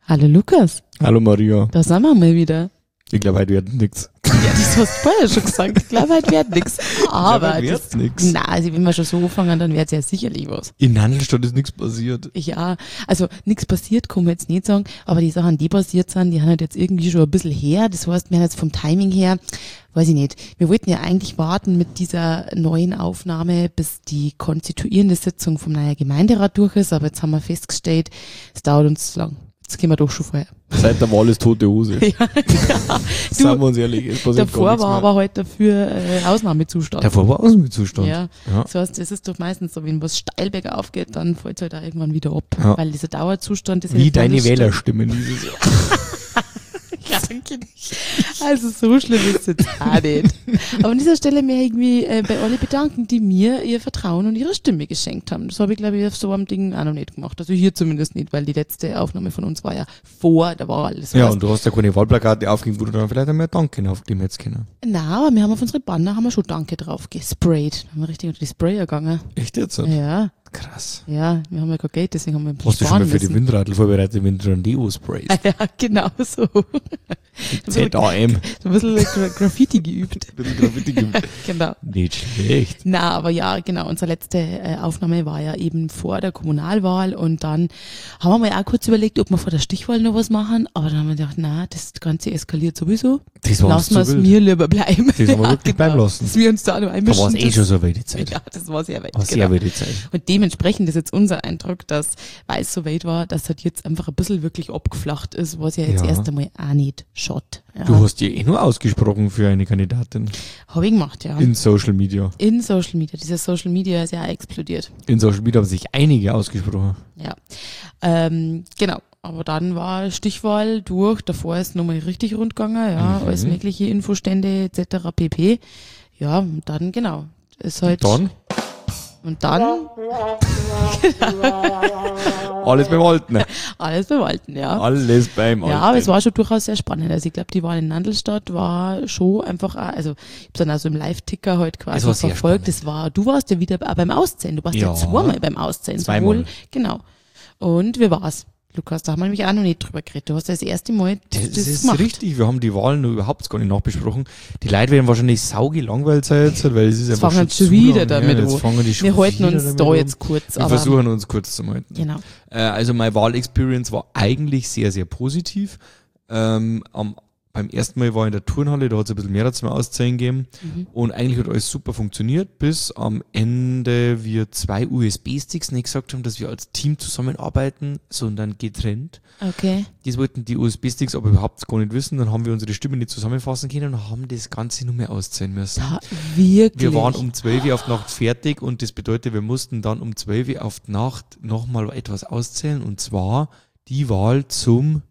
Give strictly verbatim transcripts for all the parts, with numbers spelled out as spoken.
Hallo Lukas. Hallo Maria. Da sind wir mal wieder. Ich glaube, heute wird nichts. Ja, das hast du vorher schon gesagt. Ich glaube, heute wird nichts. Aber heute wird nichts. Nein, also wenn wir schon so anfangen, dann wird es ja sicherlich was. In Nandelstadt ist nichts passiert. Ja, also nichts passiert, kann man jetzt nicht sagen, aber die Sachen, die passiert sind, die haben halt jetzt irgendwie schon ein bisschen her. Das heißt, wir haben jetzt vom Timing her, weiß ich nicht, wir wollten ja eigentlich warten mit dieser neuen Aufnahme, bis die konstituierende Sitzung vom neuen Gemeinderat durch ist, aber jetzt haben wir festgestellt, es dauert uns zu lang. Jetzt gehen wir doch schon vorher. Seit der Wahl ist tote Hose. Ja, genau. Sagen wir uns ehrlich, es passiert davor gar nichts war mehr. aber heute dafür äh, Ausnahmezustand. Davor war Ausnahmezustand. Ja. Ja. Das heißt, es ist doch meistens so, wenn was steil bergauf geht, dann fällt es halt auch irgendwann wieder ab. Ja. Weil dieser Dauerzustand ist ja Wie nicht deine Wandelsturm. Wählerstimmen dieses Jahr. Ja, danke nicht. Also so schlimm ist es jetzt auch nicht. Aber an dieser Stelle mir irgendwie äh, bei alle bedanken, die mir ihr Vertrauen und ihre Stimme geschenkt haben. Das habe ich, glaube ich, auf so einem Ding auch noch nicht gemacht. Also hier zumindest nicht, weil die letzte Aufnahme von uns war ja vor der Wahl. Das Ja, heißt, und du hast ja keine Wahlplakate aufgegeben, wo du dann vielleicht einmal Danke aufgeben hättest können. nein, aber wir haben auf unsere Banner haben wir schon Danke drauf gesprayt. Da haben wir richtig unter die Sprayer gegangen. Echt jetzt? Ja, Krass. ja, wir haben ja kein Geld, deswegen haben wir ein Hast du schon mal für die müssen. Windradl vorbereitet, wenn du dann Deo-Sprays? Ja, genau so. Z A M. So ein bisschen Gra Graffiti geübt. Genau. Nicht schlecht. Na, aber ja, genau, unsere letzte äh, Aufnahme war ja eben vor der Kommunalwahl und dann haben wir mal auch kurz überlegt, ob wir vor der Stichwahl noch was machen, aber dann haben wir gedacht, na, das Ganze eskaliert sowieso. Das war uns Lassen wir zu es wild. mir lieber bleiben. Das haben wir wirklich bleiben lassen. Dass wir uns da auch noch Da einmischen. war es eh das- schon so weit die Zeit. Ja, das war sehr weit. War sehr genau. weit die Zeit. Und dementsprechend ist jetzt unser Eindruck, dass, weil es so weit war, dass halt jetzt einfach ein bisschen wirklich abgeflacht ist, was ja jetzt Ja. erst einmal auch nicht schaut. Ja. Du hast dich eh nur ausgesprochen für eine Kandidatin Habe ich gemacht, ja. in Social Media. In Social Media. Dieses Social Media ist ja auch explodiert. In Social Media haben sich einige ausgesprochen. Ja. Ähm, genau. Aber dann war Stichwahl durch. Davor ist nochmal richtig rund gegangen, ja. Mhm. Alles mögliche Infostände et cetera pp. Ja, und dann, genau. Ist halt. Dann Und dann alles beim Alten. alles bewalten, ja. Alles beim Alten. Ja, aber es war schon durchaus sehr spannend. Also ich glaube, die Wahl in Nandelstadt war schon einfach, auch, also ich habe dann also im Live-Ticker heute Es quasi war sehr verfolgt. spannend. Das war, du warst ja wieder auch beim Auszählen. Du warst ja, Ja. zweimal beim Auszählen. Zweimal. Sowohl, genau. Und wie war's? Lukas, da haben wir nämlich auch noch nicht drüber geredet. Du hast ja das erste Mal das, Das, das ist gemacht. richtig, wir haben die Wahlen noch überhaupt gar nicht nachbesprochen. Die Leute werden wahrscheinlich saugelangweilt sein jetzt, weil es ist Jetzt einfach fangen schon wir schon zu wieder lang damit her. Jetzt an. fangen die schon Wir halten wieder uns damit da an. jetzt kurz. Wir aber, versuchen uns kurz zu halten. Genau. Äh, also meine Wahlexperience war eigentlich sehr, sehr positiv. Ähm, am, beim ersten Mal war ich in der Turnhalle, da hat es ein bisschen mehr zum Auszählen gegeben. Mhm. Und eigentlich hat alles super funktioniert, bis am Ende wir zwei U S B-Sticks nicht gesagt haben, dass wir als Team zusammenarbeiten, sondern getrennt. Okay. Das wollten die U S B-Sticks aber überhaupt gar nicht wissen. Dann haben wir unsere Stimme nicht zusammenfassen können und haben das Ganze nur mehr auszählen müssen. Da, wirklich. Wir waren um zwölf Uhr auf die Nacht fertig und das bedeutet, wir mussten dann um zwölf Uhr auf die Nacht nochmal etwas auszählen und zwar die Wahl zum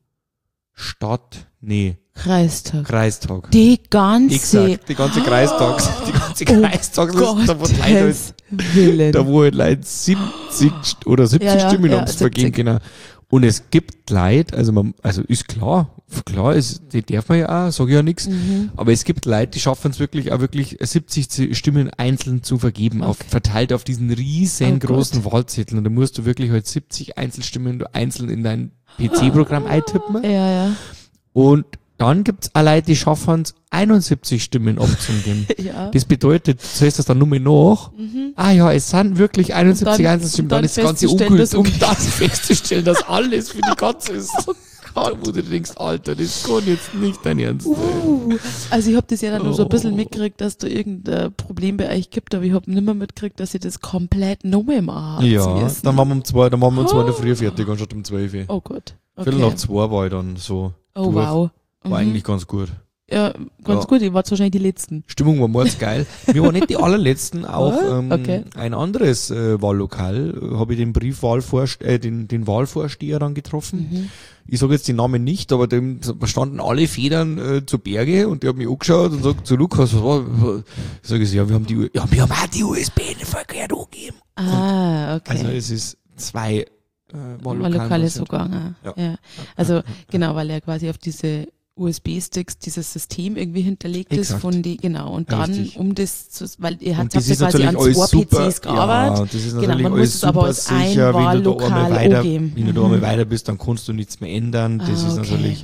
Stadt, nee, Kreistag. Kreistag. Die ganze. Exakt, die ganze Kreistags, die ganze Oh Kreistagsliste, da wo Leute halt, Gottes Willen. da wo halt Leute siebzig st- oder siebzig Ja, ja, Stimmen ja, haben es vergeben siebzig. können. Und es gibt Leute, also man, also ist klar, klar ist, die darf man ja auch, sag ich ja nichts, Mhm. aber es gibt Leute, die schaffen es wirklich auch wirklich siebzig Stimmen einzeln zu vergeben, auf, Okay. verteilt auf diesen riesengroßen Oh Wahlzettel. Und da musst du wirklich halt siebzig Einzelstimmen einzeln in dein P C-Programm eintippen. Ja, ja. Und dann gibt's auch Leute, die schaffen es, einundsiebzig Stimmen abzugeben. Ja. Das bedeutet, du zählst das dann nur mehr nach. Mhm. Ah ja, es sind wirklich einundsiebzig Und dann- Einzelstimmen, und dann, dann ist das Ganze festzustellen, ungültig, dass- um das festzustellen, dass alles für die Katze ist. Da wo du denkst, Alter, das kann jetzt nicht dein Ernst sein. Uh, also ich habe das ja dann nur so ein bisschen Oh. mitgekriegt, dass da irgendein Problem bei euch gibt, aber ich habe nimmer mitgekriegt, dass ihr das komplett neu machen Ja, müssen. dann waren wir um zwei, dann waren wir um zwei in der Früh fertig, anstatt um zwölf Uhr. Oh Gott. Viertel Okay. nach zwei war ich dann so. Oh durch. wow. War Mhm. eigentlich ganz gut. Ja, ganz Ja. gut, ihr wart wahrscheinlich die Letzten. Stimmung war mordsgeil. Wir waren nicht die allerletzten, auch Ah, ähm, okay. ein anderes äh, Wahllokal äh, habe ich den Briefwahlvorst äh, den, den Wahlvorsteher dann getroffen. Mhm. Ich sage jetzt den Namen nicht, aber dem standen alle Federn äh, zu Berge und der hat mich angeschaut und sagt zu Lukas, was war? Sag ich, ja, wir haben die, U- ja, wir haben auch die U S B in den verkehrt angegeben. Ah, okay. Also es ist zwei äh, Wahllokale Wahllokale so gegangen. Ja. Ja. Also genau, weil er quasi auf diese U S B-Sticks dieses System irgendwie hinterlegt Exakt. ist von die, genau, und dann Richtig. um das, zu, weil ihr habt Und das ja ist quasi natürlich an alles zwei super, P Cs gearbeitet. ja, das ist Genau, natürlich man muss alles es aber super als sicher, wenn du da einmal Einwahllokal weiter, angeben. wenn du da Mhm. einmal weiter bist, dann kannst du nichts mehr ändern. Das Ah, ist okay. natürlich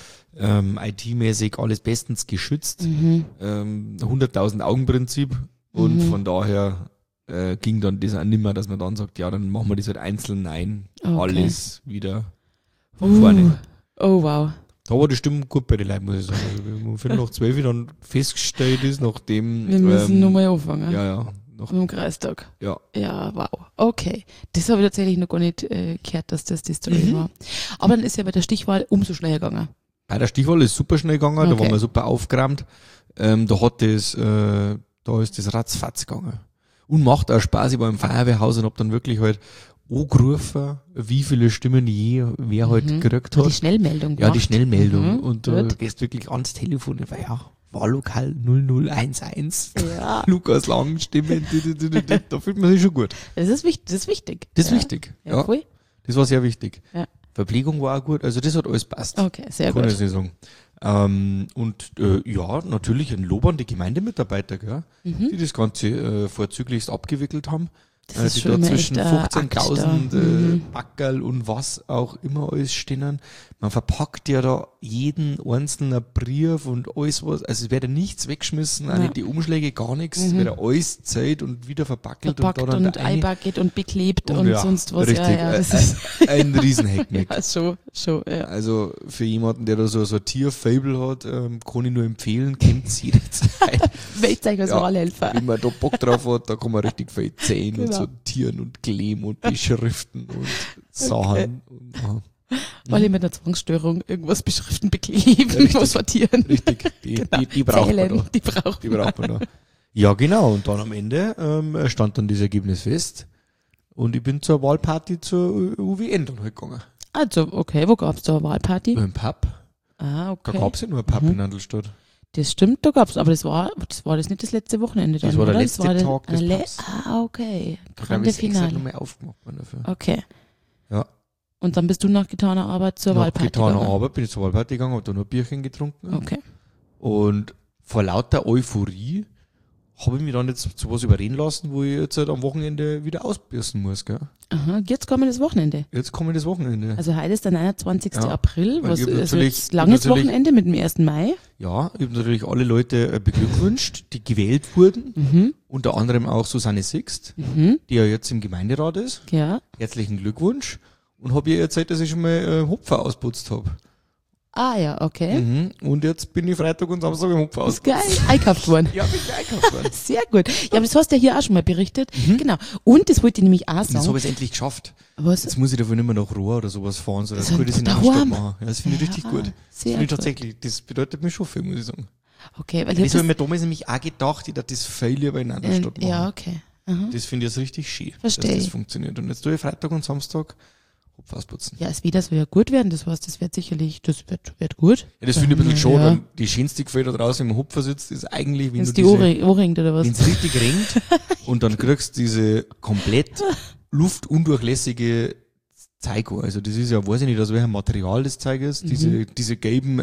ähm, I T-mäßig alles bestens geschützt. Mhm. Ähm, hunderttausend Augen-Prinzip und Mhm. von daher äh, ging dann das auch nimmer, dass man dann sagt, ja, dann machen wir das halt einzeln. Nein, Okay. alles wieder von vorne. Oh, wow. Da war die Stimmung gut bei den Leuten, muss ich sagen. Also, wir haben um Viertel nach zwölf dann festgestellt ist, nachdem... Wir müssen ähm, nochmal anfangen. Ja, ja. Nach, Im Kreistag. ja. Ja, wow. Okay. Das habe ich tatsächlich noch gar nicht äh, gehört, dass das die Story Mhm. war. Aber dann ist ja bei der Stichwahl umso schneller gegangen. Bei der Stichwahl ist super schnell gegangen, da Okay. waren wir super aufgeräumt. Ähm, da hat das, äh, da ist das ratzfatz gegangen. Und macht auch Spaß. Ich war im Feuerwehrhaus und hab dann wirklich halt angerufen, wie viele Stimmen je wer halt Mhm. gekriegt Ah, die hat. Schnellmeldung Ja, die gemacht. Schnellmeldung. Mhm, Und da gut. gehst wirklich ans Telefon, weil ja, Wahllokal null null eins eins. Ja, Lukas Lang, Stimmen, di- di- di- di- di- da fühlt man sich schon gut. das ist wichtig. Das ist wichtig. Das ist ja. wichtig. Ja, Ja, voll. das war sehr wichtig. Ja. Verpflegung war auch gut, also das hat alles passt. Okay, sehr Kann ich gut. so sagen. Ähm, und äh, ja, natürlich ein Lob an die Gemeindemitarbeiter, gell, Mhm. die das Ganze äh, vorzüglichst abgewickelt haben. Das Äh, ist die schon da immer zwischen echt ein fünfzehntausend Akt da. äh, Mhm. Backerl und was auch immer alles stehen. Man verpackt ja da jeden einzelnen Brief und alles was. Also es wird ja nichts weggeschmissen, auch Nein. nicht die Umschläge, gar nichts. Mhm. Es wird ja alles Zeit und wieder verpackelt Verpackt und da dann und der eine- einbacket und beklebt Und und, ja, sonst was. richtig. Ja, ja, das Ä- ist ein Riesenheckmeck. ja, schon, schon, ja. Also für jemanden, der da so, so ein Tier-Fable hat, ähm, kann ich nur empfehlen, kennt sie jederzeit. Weltzeichen als Ja. Wahlhelfer. Wenn man da Bock drauf hat, da kann man richtig viel zählen und Genau. sortieren und kleben und beschriften und Sachen. Und, ja. Alle mit einer Zwangsstörung irgendwas beschriften, bekleben, Ja, richtig. was sortieren. Richtig, die, Genau. die, die braucht man Zählen, da. die braucht Die man. braucht man da. Ja, genau. Und dann am Ende ähm, stand dann das Ergebnis fest. Und ich bin zur Wahlparty zur U W N dann halt gegangen. Also, okay, wo gab's da eine Wahlparty? Im Pub. Ah, Da okay. gab's ja nur ein Pub Mhm. in Nandelstadt. Das stimmt, da gab's, aber das war, das war das nicht das letzte Wochenende dann, Das war der oder? letzte das war Tag des der, Le Pubs. Ah, okay. Da Grande ist extra Finale. nochmal aufgemacht worden dafür. Okay. Ja. Und dann bist du nach getaner Arbeit zur Nach Wahlparty getaner gegangen? Arbeit bin ich zur Wahlparty gegangen, hab da noch ein Bierchen getrunken. Okay. Und vor lauter Euphorie habe ich mich dann jetzt zu was überreden lassen, wo ich jetzt halt am Wochenende wieder ausbürsten muss, gell? Aha, jetzt kommen das Wochenende. Jetzt komme ich das Wochenende. Also heute ist der neunundzwanzigster Ja, April, weil was ich hab also natürlich- jetzt langes natürlich- Wochenende mit dem ersten Mai. Ja, ich habe natürlich alle Leute äh, beglückwünscht, die gewählt wurden. Mhm. Unter anderem auch Susanne Sixt, Mhm. die ja jetzt im Gemeinderat ist. Ja. Herzlichen Glückwunsch. Und habe ihr erzählt, dass ich schon mal äh, Hopfer ausputzt habe. Ah ja, okay. Mhm. Und jetzt bin ich Freitag und Samstag im Hopfer Das ist ausputzt. geil. Einkauft worden. Ja, bin ich einkauft worden. Sehr gut. Ja, aber das hast du ja hier auch schon mal berichtet. Genau. Und das wollte ich nämlich auch Und jetzt sagen. habe ich es endlich geschafft. Was? Jetzt muss ich dafür nicht mehr nach Rohr oder sowas fahren, sondern Das das kann ich das in daheim. Nandelstadt machen. Ja, das finde ich richtig Ja, gut. Das sehr finde ich gut. tatsächlich, das bedeutet mir schon viel, muss ich sagen. Okay, weil ich Das habe hab ich mir damals nämlich auch gedacht, ich dachte, das viel lieber in das, Nandelstadt äh, machen. ja, okay. Aha. Das finde ich jetzt richtig schön, Versteh dass das ich. funktioniert. Und jetzt tue ich Freitag und Samstag Hopf ausputzen. Ja, es wieder soll ja gut werden, das heißt, das wird sicherlich, das wird, wird gut. Ja, das finde ich ein bisschen Ja. schade, weil die schönste Gefühl da draußen im Hopfer sitzt, ist eigentlich, wenn Wenn du es die diese, Ohrring, Ohrringe oder was? wenn es richtig ringt und dann kriegst du diese komplett luftundurchlässige Zeug an. Also das ist ja, weiß ich nicht, aus welchem Material das Zeug ist, Mhm. diese, diese gelben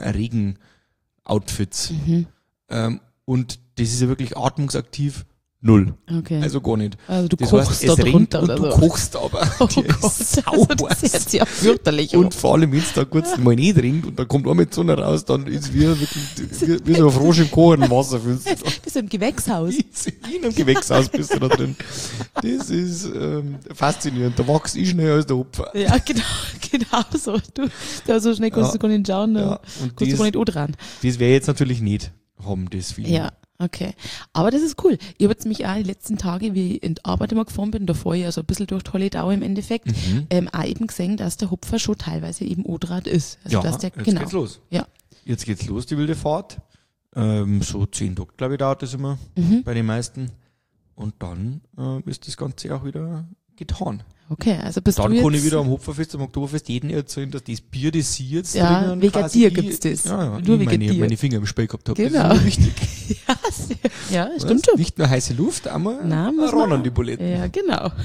Regen-Outfits. Mhm. Ähm, und das ist ja wirklich atmungsaktiv null. Okay. Also gar nicht. Also du Das kochst heißt, da es rennt drunter und oder du so. kochst aber. Oh Die Gott, ist also sauber. das hört sich ja fürchterlich Und an. vor allem, wenn es da kurz mal nicht ringt und da kommt auch mit Sonne raus, dann ist wie, wirklich, wie, wie so ein Frosch im kochenden Wasser. Fühlst du dich. Das ist im Gewächshaus. In einem Gewächshaus bist du da drin. Das ist ähm, faszinierend. Da wachst ich schneller als der Opfer. Ja, genau, genau so. Du, da so schnell kannst Ja. du gar nicht schauen, da Ja, und kannst du das, gar nicht dran. das wäre jetzt natürlich nicht haben, das Feeling. Ja, okay. Aber das ist cool. Ich habe jetzt mich auch die letzten Tage, wie ich in die Arbeit immer gefahren bin, da fahre ich also ein bisschen durch die Holledau im Endeffekt, Mhm. ähm, auch eben gesehen, dass der Hopfer schon teilweise eben O-Draht ist. Also Ja, dass der, jetzt genau. geht's los. Ja. Jetzt geht's los, die wilde Fahrt. Ähm, so zehn Tage, glaube ich, dauert das immer Mhm. bei den meisten. Und dann äh, ist das Ganze auch wieder getan. Okay, also bist Dann du kann jetzt, ich wieder am Hopferfest, am Oktoberfest jeden erzählen, dass das Bier, das sie jetzt Ja, drinnen wegen quasi dir ich- gibt's das. Ja, ja, Nur ich wegen meine, dir. meine Finger im Spiel gehabt habe. Genau. Das ist mir wichtig. ja, sehr, ja, Weißt? stimmt schon. Nicht nur heiße Luft, einmal Nein, muss ran man- an die Buletten. Ja, genau.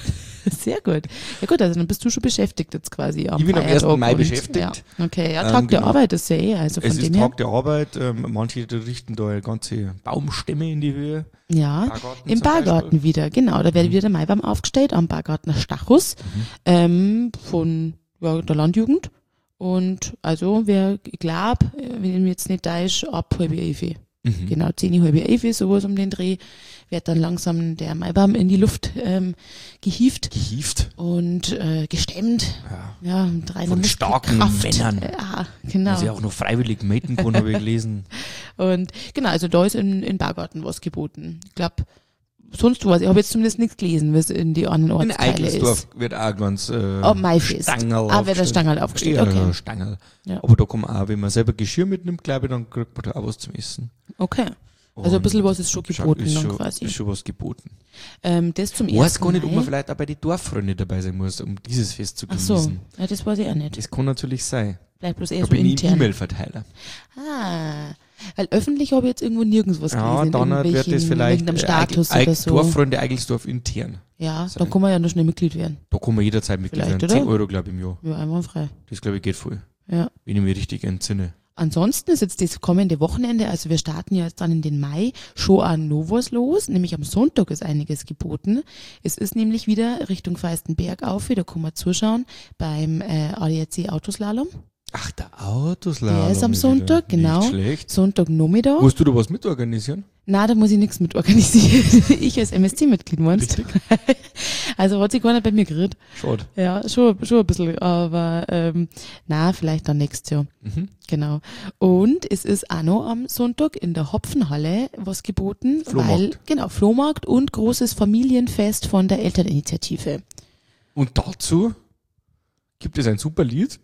Sehr gut. Ja gut, also dann bist du schon beschäftigt jetzt quasi am Ich bin am Feiertag ersten Mai und- beschäftigt. Ja. Okay, ja, Ähm, Tag der genau. Arbeit ist ja eh, also von Es ist dem her. Tag der Arbeit, ähm, manche richten da eine ganze Baumstämme in die Höhe. Ja, Bargarten im zum Beispiel. Bargarten wieder, genau. Da werde Mhm. wieder der Maibaum aufgestellt am Bargartner Stachus Mhm. ähm, von ja, der Landjugend. Und also, wer, ich glaube, wenn ich jetzt nicht da ist, ab halb elf. Mhm. Genau, zehn, halb elf, sowas um den Dreh, wird dann langsam der Maibaum in die Luft ähm, gehievt Gehievt. und äh, gestemmt. Ja. Ja, mit reiner Von starken Muskelkraft. Männern. Ja, genau. Die sie auch noch freiwillig maten kann, habe ich gelesen. Und genau, also da ist in, in Bargarten was geboten. Ich glaube, sonst was. Ich habe jetzt zumindest nichts gelesen, was in die anderen In Ortsteile Eikelsdorf ist. wird auch ganz äh, Oh, Maifest. Stangerl Ah, wird der aufgestellt. Stangerl aufgestellt, Ja, okay. Stangerl. Ja. Aber da kann man auch, wenn man selber Geschirr mitnimmt, glaube ich, dann kriegt man da auch was zum Essen. Okay. Also ein bisschen was ist schon Schau, geboten ist dann schon, quasi. Ist schon was geboten. Ähm, das zum Ich weiß ersten gar nicht, ob man Mai. vielleicht auch bei den Dorffreunde dabei sein muss, um dieses Fest zu Ach genießen. so, ja, das weiß ich auch nicht. Das kann natürlich sein. Bleibt bloß Da eher so bin ich intern. E-Mail-Verteiler. Ah, weil öffentlich habe ich jetzt irgendwo nirgends was Ja, gelesen. dann wird irgendwelchen- das vielleicht irgendeinem äh, Status Eig- oder Eig- so. Dorffreunde Eigelsdorf intern. Ja, sein. dann kann man ja noch schnell Mitglied werden. Da kann man jederzeit Mitglied Vielleicht, werden. oder? zehn Euro, glaube ich, im Jahr. Ja, einwandfrei. Das, glaube ich, geht voll. Ja. Wenn ich mich richtig entsinne. Ansonsten ist jetzt das kommende Wochenende, also wir starten ja jetzt dann in den Mai, schon an Novos los, nämlich am Sonntag ist einiges geboten. Es ist nämlich wieder Richtung Feistenberg auf, da kann man zuschauen beim äh, A D A C Autoslalom. Ach, der Autoslalom. Der ist am wieder. Sonntag, genau. Nicht schlecht. Sonntag Nachmittag. Musst du da was mitorganisieren? Na, da muss ich nichts mit organisieren. Ich als M S C-Mitglied meinst. Richtig. Also hat sich gar nicht bei mir gerührt. Schade. Ja, schon, schon ein bisschen, aber ähm, na, vielleicht dann nächstes Jahr. Mhm. Genau. Und es ist auch noch am Sonntag in der Hopfenhalle was geboten, Flohmarkt. weil, genau, Flohmarkt und großes Familienfest von der Elterninitiative. Und dazu gibt es ein super Lied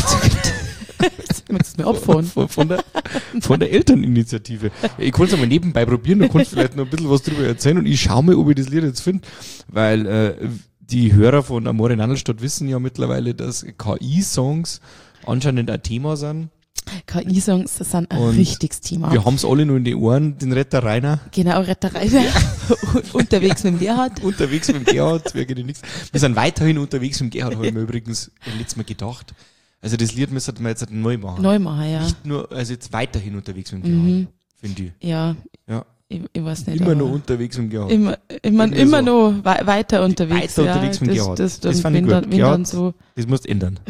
Möchtest du mir abfahren? von, von, der, von der Elterninitiative. Ja, ich kann es einmal nebenbei probieren, du kannst vielleicht noch ein bisschen was drüber erzählen und ich schaue mal, ob ich das Lied jetzt finde, weil äh, die Hörer von Amore Nandelstadt wissen ja mittlerweile, dass K I-Songs anscheinend ein Thema sind. K I-Songs sind ein Und richtiges Thema. Wir haben es alle nur in die Ohren, den Retter Rainer. Genau, Retterei. Unterwegs mit dem Gerhard. Unterwegs mit dem Gerhard, wer geht nichts. Wir sind weiterhin unterwegs mit dem Gerhard, habe ich mir übrigens letztes Mal gedacht. Also das Lied müssen wir jetzt neu machen. Neu machen, ja. Nicht nur, also jetzt weiterhin unterwegs mit dem Gerhard, Mhm. finde ich. Ja, Ja. ich, ich weiß nicht. Immer aber noch unterwegs mit dem Gerhard. Immer, immer, Irgendwie immer so. noch wei- weiter unterwegs. Weiter unterwegs ja, mit das, Gerhard. das, Das das fand ich wenn gut. dann, wenn Gerhard. dann so. Das musst du ändern.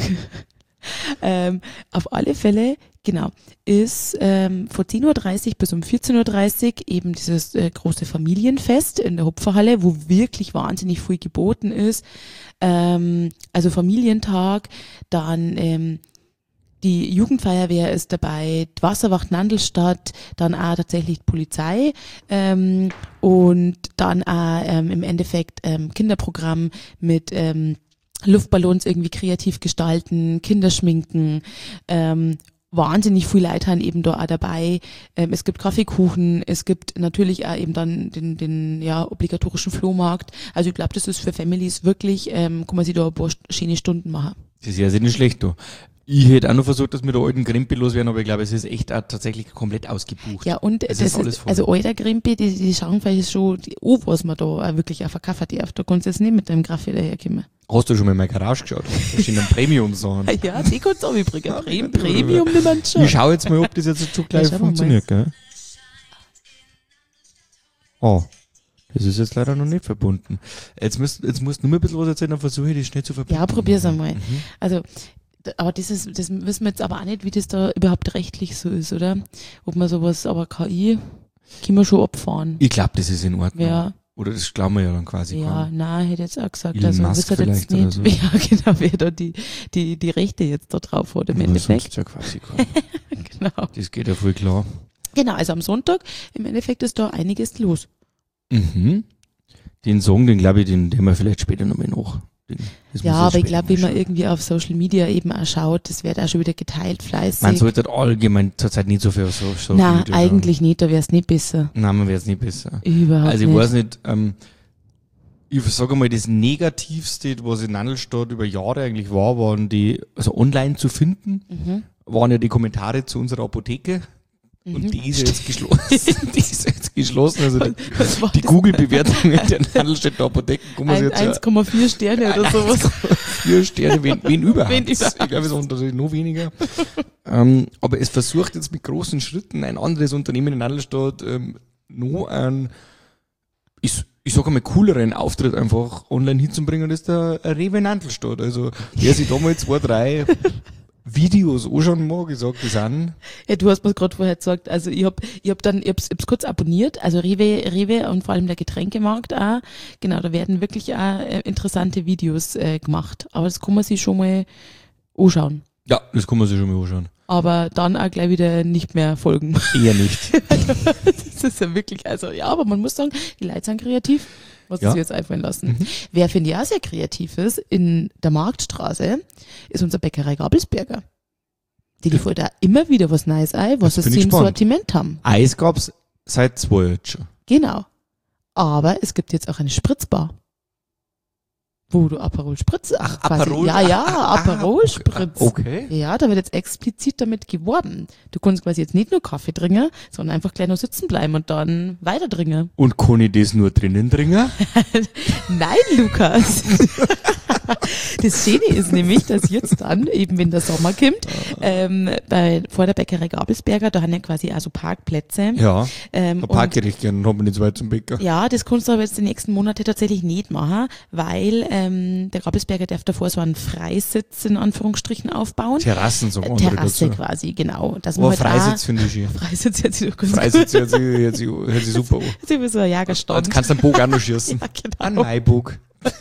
Ähm, auf alle Fälle, genau, ist ähm, von zehn Uhr dreißig bis um vierzehn Uhr dreißig eben dieses äh, große Familienfest in der Hopferhalle, wo wirklich wahnsinnig viel geboten ist. Ähm, also Familientag, dann ähm, die Jugendfeuerwehr ist dabei, die Wasserwacht Nandelstadt, dann auch tatsächlich die Polizei ähm, und dann auch ähm, im Endeffekt ähm, Kinderprogramm mit ähm, Luftballons irgendwie kreativ gestalten, Kinderschminken, ähm, wahnsinnig viel Leute haben eben da auch dabei. Ähm, es gibt Kaffeekuchen, es gibt natürlich auch eben dann den, den ja, obligatorischen Flohmarkt. Also ich glaube, das ist für Families wirklich, ähm, kann man sich da ein paar schöne Stunden machen. Das ist ja sehr nicht schlecht, du. Ich hätte auch noch versucht, dass wir da alten Krempe loswerden, aber ich glaube, es ist echt auch tatsächlich komplett ausgebucht. Ja, und Es das ist alles ist, voll. also alter Grimpe, die, die schauen vielleicht schon, die, oh, was man da auch wirklich auch verkaufen darf. Da kannst du jetzt nicht mit deinem Kaffee daherkommen. Hast du schon mal in meine Garage geschaut? Da stehen dann Premium-Sachen. Ja, die kannst du auch übrigens. Premium, Premium nimmt schon. Ich schaue jetzt mal, ob das jetzt so gleich Ja, schauen wir funktioniert, gell? Oh, das ist jetzt leider noch nicht verbunden. Jetzt musst, jetzt musst du nur mal ein bisschen was erzählen, dann versuche ich das schnell zu verbinden. Ja, probier's einmal. Mhm. Also, d- aber das ist, das wissen wir jetzt aber auch nicht, wie das da überhaupt rechtlich so ist, oder? Ob man sowas, aber K I, können wir schon abfahren. Ich glaube, das ist in Ordnung. Ja. Oder das glauben wir ja dann quasi. Ja, kaum. nein, hätte ich jetzt auch gesagt. Elon Also, Musk wisst ihr jetzt vielleicht oder nicht, so. ja, genau, wer da die, die, die Rechte jetzt da drauf hat im Ja, Endeffekt. sonst ja quasi kaum. Genau. Das geht ja voll klar. Genau, also am Sonntag, im Endeffekt ist da einiges los. Mhm. Den Song, den glaube ich, den, den wir vielleicht später nochmal nach. Den, das Ja, muss aber ich später glaube, mal wenn man schauen. irgendwie auf Social Media eben auch schaut, das wird auch schon wieder geteilt, fleißig. Man sollte allgemein zurzeit nicht so viel auf so, so Nein, Media eigentlich nicht, da wäre es nicht besser. schauen. Nein, man wäre es nicht besser. Überhaupt Also ich nicht. weiß nicht, ähm, ich sage mal, das Negativste, was in Nandelstadt über Jahre eigentlich war, waren die, also online zu finden, Mhm. waren ja die Kommentare zu unserer Apotheke. Und die ist jetzt geschlossen. die ist jetzt geschlossen. Also die, die Google-Bewertung in den Nadelstädter Apotheken kommen sie jetzt eins Komma vier Sterne oder sowas. vier Sterne, wen, wen überhaupt. Wen überhaupt. Ich glaube, es ist unterschiedlich noch weniger. ähm, aber es versucht jetzt mit großen Schritten ein anderes Unternehmen in Nadelstadt ähm, noch einen, ich, ich sag einmal, cooleren Auftritt einfach online hinzubringen, das ist der Rewe Nadelstadt. Also, wer sich da mal zwei, drei Videos anschauen mag, ich sag das an. Ja, du hast mir gerade vorher gesagt, also ich hab, ich hab dann, ich hab's, ich hab's kurz abonniert, also Rewe, Rewe und vor allem der Getränkemarkt auch, genau, da werden wirklich auch äh, interessante Videos äh, gemacht, aber das kann man sich schon mal anschauen. Ja, das kann man sich schon mal anschauen. Aber dann auch gleich wieder nicht mehr folgen. Eher nicht. Das ist ja wirklich, also ja, aber man muss sagen, die Leute sind kreativ, was Ja. sie jetzt einfallen lassen. Mhm. Wer finde ich auch sehr kreativ ist, in der Marktstraße, ist unsere Bäckerei Gabelsberger. Die liefert da immer wieder was Neues ein, was Jetzt sie bin ich im gespannt. Sortiment haben. Eis gab's seit zwei jetzt schon. Genau. Aber es gibt jetzt auch eine Spritzbar. Wo du Aperol Spritz. Ach, Aperol? Ja, ja, Ah, Aperol okay. Spritz. Okay. Ja, da wird jetzt explizit damit geworben. Du kannst quasi jetzt nicht nur Kaffee trinken, sondern einfach gleich noch sitzen bleiben und dann weiter trinken. Und kann ich das nur drinnen trinken? Nein, Lukas. Das Schöne ist nämlich, dass jetzt dann, eben wenn der Sommer kommt, ähm, bei, vor der Bäckerei Gabelsberger, da haben ja quasi auch so Parkplätze. Ja, Ähm, da und parke ich gerne, dann hab ich nicht so weit zum Bäcker. ja, das kannst du aber jetzt die nächsten Monate tatsächlich nicht machen, weil ähm, der Gabelsberger darf davor so einen Freisitz in Anführungsstrichen aufbauen. Terrassen, so Äh, andere Terrasse dazu. quasi, genau. Dass Aber man halt Freisitz finde ich schön. auch, Freisitz hört sich doch ganz Freisitz hört sich, hört sich, hört sich super an. gut. Das ist wie so ein Jagerstand. Jetzt kannst du einen Bogen auch noch schießen. Ja, Ein genau. Maibog.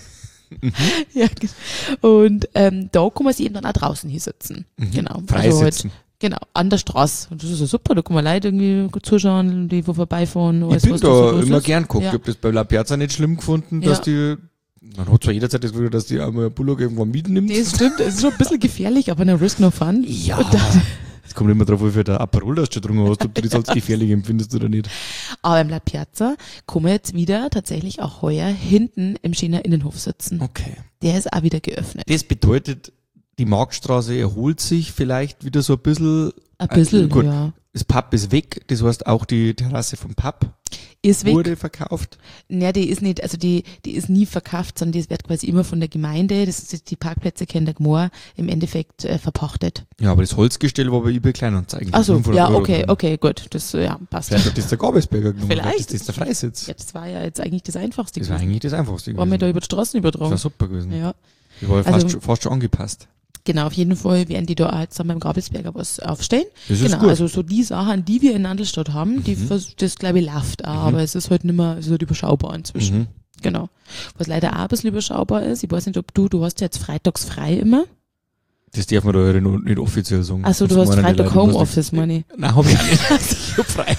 Ja, genau. Und ähm, da kann man sich eben dann auch draußen hinsetzen. Genau. Also halt, Freisitzen. genau, an der Straße. Und das ist ja super, da kann man Leute irgendwie zuschauen, die wo vorbeifahren. Ich alles, bin was da so los immer ist. gern geguckt. Ja. Ich hab das bei La Piazza nicht schlimm gefunden, dass Ja. die, man hat zwar jederzeit das Gefühl, dass die einmal einen Bullock irgendwo mitnimmt. Das stimmt, es ist schon ein bisschen gefährlich, aber no risk, no fun. Ja. Und dann, Es kommt immer drauf, wie viel der Aperol das du getrunken hast, ob du das als gefährlich empfindest oder nicht. aber im La Piazza kann man jetzt wieder tatsächlich auch heuer hinten im schönen Innenhof sitzen. Okay. Der ist auch wieder geöffnet. Das bedeutet, die Marktstraße erholt sich vielleicht wieder so ein bisschen. Ein bisschen, Äh, gut. ja. Das Pub ist weg, das heißt auch die Terrasse vom Pub Ist weg. wurde verkauft. Ja, die ist nicht, also die, die ist nie verkauft, sondern die wird quasi immer von der Gemeinde, das ist die Parkplätze kennt der Gmor, im Endeffekt äh, verpachtet. Ja, aber das Holzgestell war bei eBay Kleinanzeigen. Ach so, fünfhundert ja, Euro okay, drin. okay, gut, das, äh, ja, passt. Vielleicht hat das der Gabelsberger genommen. Vielleicht. Das ist der Freisitz. Ja, das war ja jetzt eigentlich das Einfachste. Das war gewesen. eigentlich das Einfachste War mir gewesen. da über die Straßen Das war übertragen. super gewesen. Ja, Ich war ja Also- fast, schon- fast schon angepasst. genau, auf jeden Fall werden die da auch jetzt dann beim Gabelsberger was aufstellen. Das ist Genau, gut. also so die Sachen, die wir in Nandelstadt haben, die Mhm. vers- das glaube ich läuft auch, Mhm. aber es ist halt nicht mehr, es ist halt überschaubar inzwischen. Mhm. Genau. Was leider auch ein bisschen überschaubar ist, ich weiß nicht, ob du, du hast ja jetzt freitags frei immer. Das darf man da heute noch nicht offiziell sagen. Achso, du Das hast meinen die Freitag Leute, was Homeoffice, meine ich. nicht- Nein, hab ich auch nicht. Ich hab frei.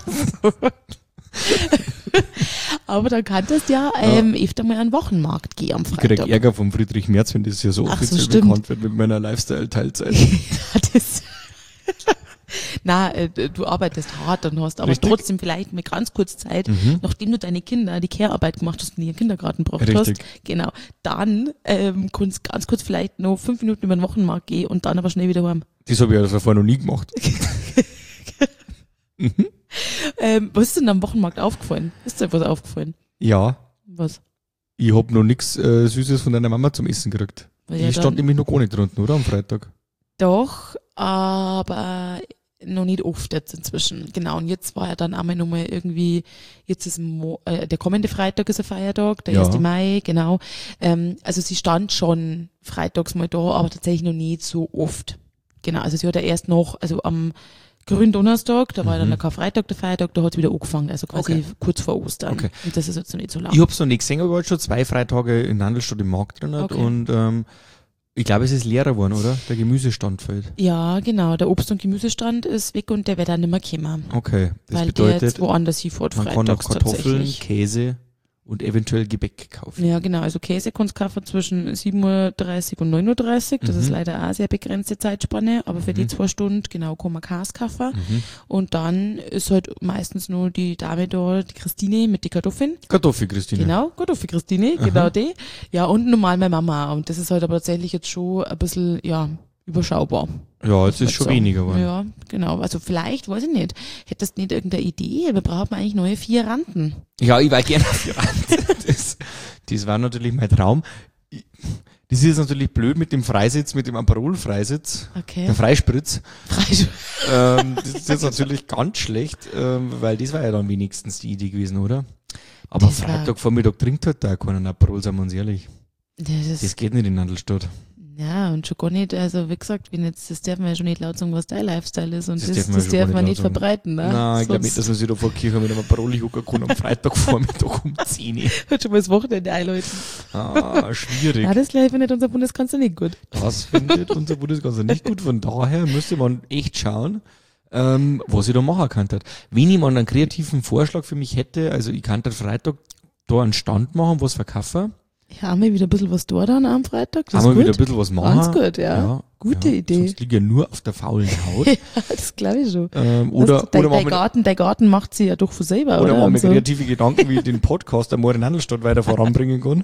Aber dann kannst du ja ähm, öfter mal an den Wochenmarkt gehen am Ich krieg Freitag. Ärger von Friedrich Merz, wenn das ja so Ach so, offiziell stimmt. bekannt wird mit meiner Lifestyle-Teilzeit. das Na, äh, du arbeitest hart und hast aber Richtig. trotzdem vielleicht mal ganz kurz Zeit, Mhm. nachdem du deine Kinder die Care-Arbeit gemacht hast und die in den Kindergarten gebracht Richtig. hast. Genau. Dann ähm, kannst du ganz kurz vielleicht noch fünf Minuten über den Wochenmarkt gehen und dann aber schnell wieder heim. Das habe ich ja davor noch nie gemacht. Ähm, was ist denn am Wochenmarkt aufgefallen? Ist dir etwas aufgefallen? Ja, Was? ich hab noch nix äh, Süßes von deiner Mama zum Essen gekriegt. Weil Die ja stand dann, nämlich noch gar nicht drunten, oder? Am Freitag. doch, aber noch nicht oft jetzt inzwischen. Genau, und jetzt war ja dann einmal nochmal irgendwie, jetzt ist Mo äh, der kommende Freitag ist ein Feiertag, der Ja. erste Mai, genau. Ähm, also sie stand schon freitags mal da, aber tatsächlich noch nicht so oft. Genau, also sie hat ja erst noch, also am Gründonnerstag, da war ja dann Mhm. der Karfreitag, der Feiertag, da hat sie wieder angefangen, also quasi Okay. kurz vor Ostern. Okay. Und das ist jetzt noch nicht so lang. Ich hab's noch nicht gesehen, aber ich war schon zwei Freitage in Nandelstadt im Markt drin Okay. und ähm, ich glaube, es ist leerer geworden, oder? Der Gemüsestand fällt. Ja, genau, der Obst- und Gemüsestand ist weg und der wird dann nicht mehr kommen. Okay, das weil der jetzt bedeutet, woanders hinfährt, man kann noch freitags Kartoffeln, tatsächlich. Käse und eventuell Gebäck kaufen. Ja, genau. Also Käse kannst du kaufen zwischen sieben Uhr dreißig und neun Uhr dreißig. Das Mhm. ist leider auch eine sehr begrenzte Zeitspanne, aber für die Mhm. zwei Stunden, genau, kann man Käse kaufen. Mhm. Und dann ist halt meistens nur die Dame da, die Christine mit den Kartoffeln. Kartoffel, Christine. Genau, Kartoffel Christine, Aha. genau die. Ja, und normal meine Mama. Und das ist halt aber tatsächlich jetzt schon ein bisschen, ja, überschaubar. Ja, jetzt muss ist schon man sagen. weniger geworden. Ja, genau. Also vielleicht, weiß ich nicht, hättest du nicht irgendeine Idee? Wir brauchen eigentlich neue Vieranten. Ja, ich war gerne auf die Rand. Das, das war natürlich mein Traum. Ich- Das ist jetzt natürlich blöd mit dem Freisitz, mit dem Aperol-Freisitz, Okay. der Freispritz. Freisch- ähm, das ist jetzt natürlich ganz schlecht, ähm, weil das war ja dann wenigstens die Idee gewesen, oder? Aber Das war- Freitagvormittag trinkt halt da keinen Aperol, seien wir uns ehrlich. Ja, das, Das geht nicht in Nadelstadt. ja, und schon gar nicht, also wie gesagt, wenn jetzt, das darf man ja schon nicht laut sagen, was dein Lifestyle ist und Das das, darf das, man schon gar darf nicht man laut nicht sagen. verbreiten. Ne? Nein, ich glaube nicht, Sonst dass man sich da vor Kirche mit einem Aperol jucken kann am Freitagvormittag um zehn Uhr. wird schon mal das Wochenende einläuten. Ah, schwierig. Ja, das glaube ich findet unser Bundeskanzler nicht gut. Das findet unser Bundeskanzler nicht gut. Von daher müsste man echt schauen, ähm, was ich da machen könnte. Wenn jemand einen kreativen Vorschlag für mich hätte, also ich könnte Freitag da einen Stand machen, was verkaufen. Ja, haben wir wieder ein bisschen was da dann am Freitag. Das Haben ist wir wieder ein gut. bisschen was machen. Ganz gut, ja. Gute Idee. Sonst liege ich ja nur auf der faulen Haut. Ja, das glaube ich schon. ähm, Oder, oder weißt, dein, oder dein, machen wir, Garten, dein Garten macht sie ja doch von selber, oder oder? machen wir Und so. kreative Gedanken, wie ich den Podcast einmal in Handelstadt weiter voranbringen kann.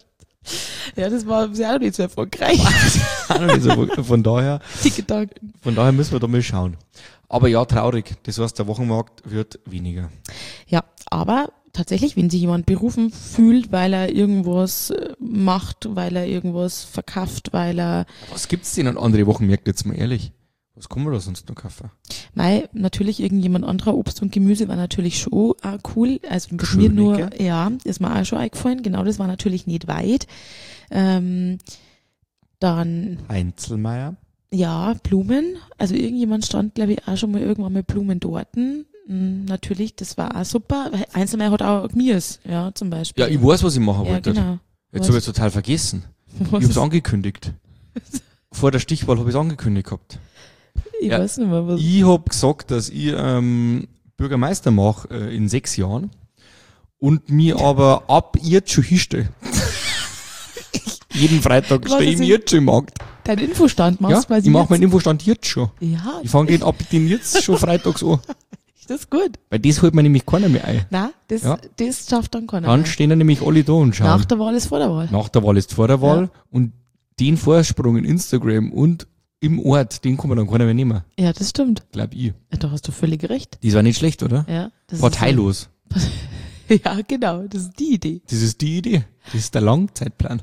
Ja, das war ja auch noch nicht so erfolgreich, Also von daher, die Gedanken. von daher müssen wir da mal schauen. Aber ja, traurig. Das heißt, der Wochenmarkt wird weniger. Ja, aber tatsächlich, wenn sich jemand berufen fühlt, weil er irgendwas äh, macht, weil er irgendwas verkauft, weil er, Was gibt's denn an andere Wochenmärkte, jetzt mal ehrlich? Was kann man da sonst noch kaufen? mei, natürlich irgendjemand anderer Obst und Gemüse war natürlich schon auch cool. Also bei mir nur, Schönecke? ja, ist mir auch schon eingefallen. Genau, das war natürlich nicht weit. Ähm, dann, Heinzelmeier. ja, Blumen. Also irgendjemand stand, glaube ich, auch schon mal irgendwann mit Blumen dorten. Mm, natürlich, das war auch super. Weil Einzelmeier hat auch Gemüse, ja, zum Beispiel. Ja, ich weiß, was ich machen ja, wollte. genau. Jetzt Was? habe ich es total vergessen. Was Ich habe es ist- angekündigt. Vor der Stichwahl habe ich es angekündigt gehabt. Ich Ja. weiß nicht mehr, was. Ich habe gesagt, dass ich ähm, Bürgermeister mache äh, in sechs Jahren und mir aber ab jetzt schon hinstelle. Jeden Freitag Was stehe ich ist mir in- jetzt schon im Markt. Deinen Infostand machst Ja, quasi ich mache jetzt. meinen Infostand jetzt schon. Ja, Ich fange den ab den jetzt schon freitags an. das ist gut. Weil das holt mir nämlich keiner mehr ein. Nein, das, Ja. das schafft dann keiner Dann mehr. stehen dann nämlich alle da und schauen. Nach der Wahl ist vor der Wahl. Nach der Wahl ist vor der Wahl und den Vorsprung in Instagram und im Ort, den kann man dann keiner mehr nehmen, Ja, das stimmt. glaub ich. Ja, da hast du völlig recht. Das war nicht schlecht, oder? Ja, das Parteilos. Ist, ja, genau, das ist die Idee. Das ist die Idee. Das ist der Langzeitplan.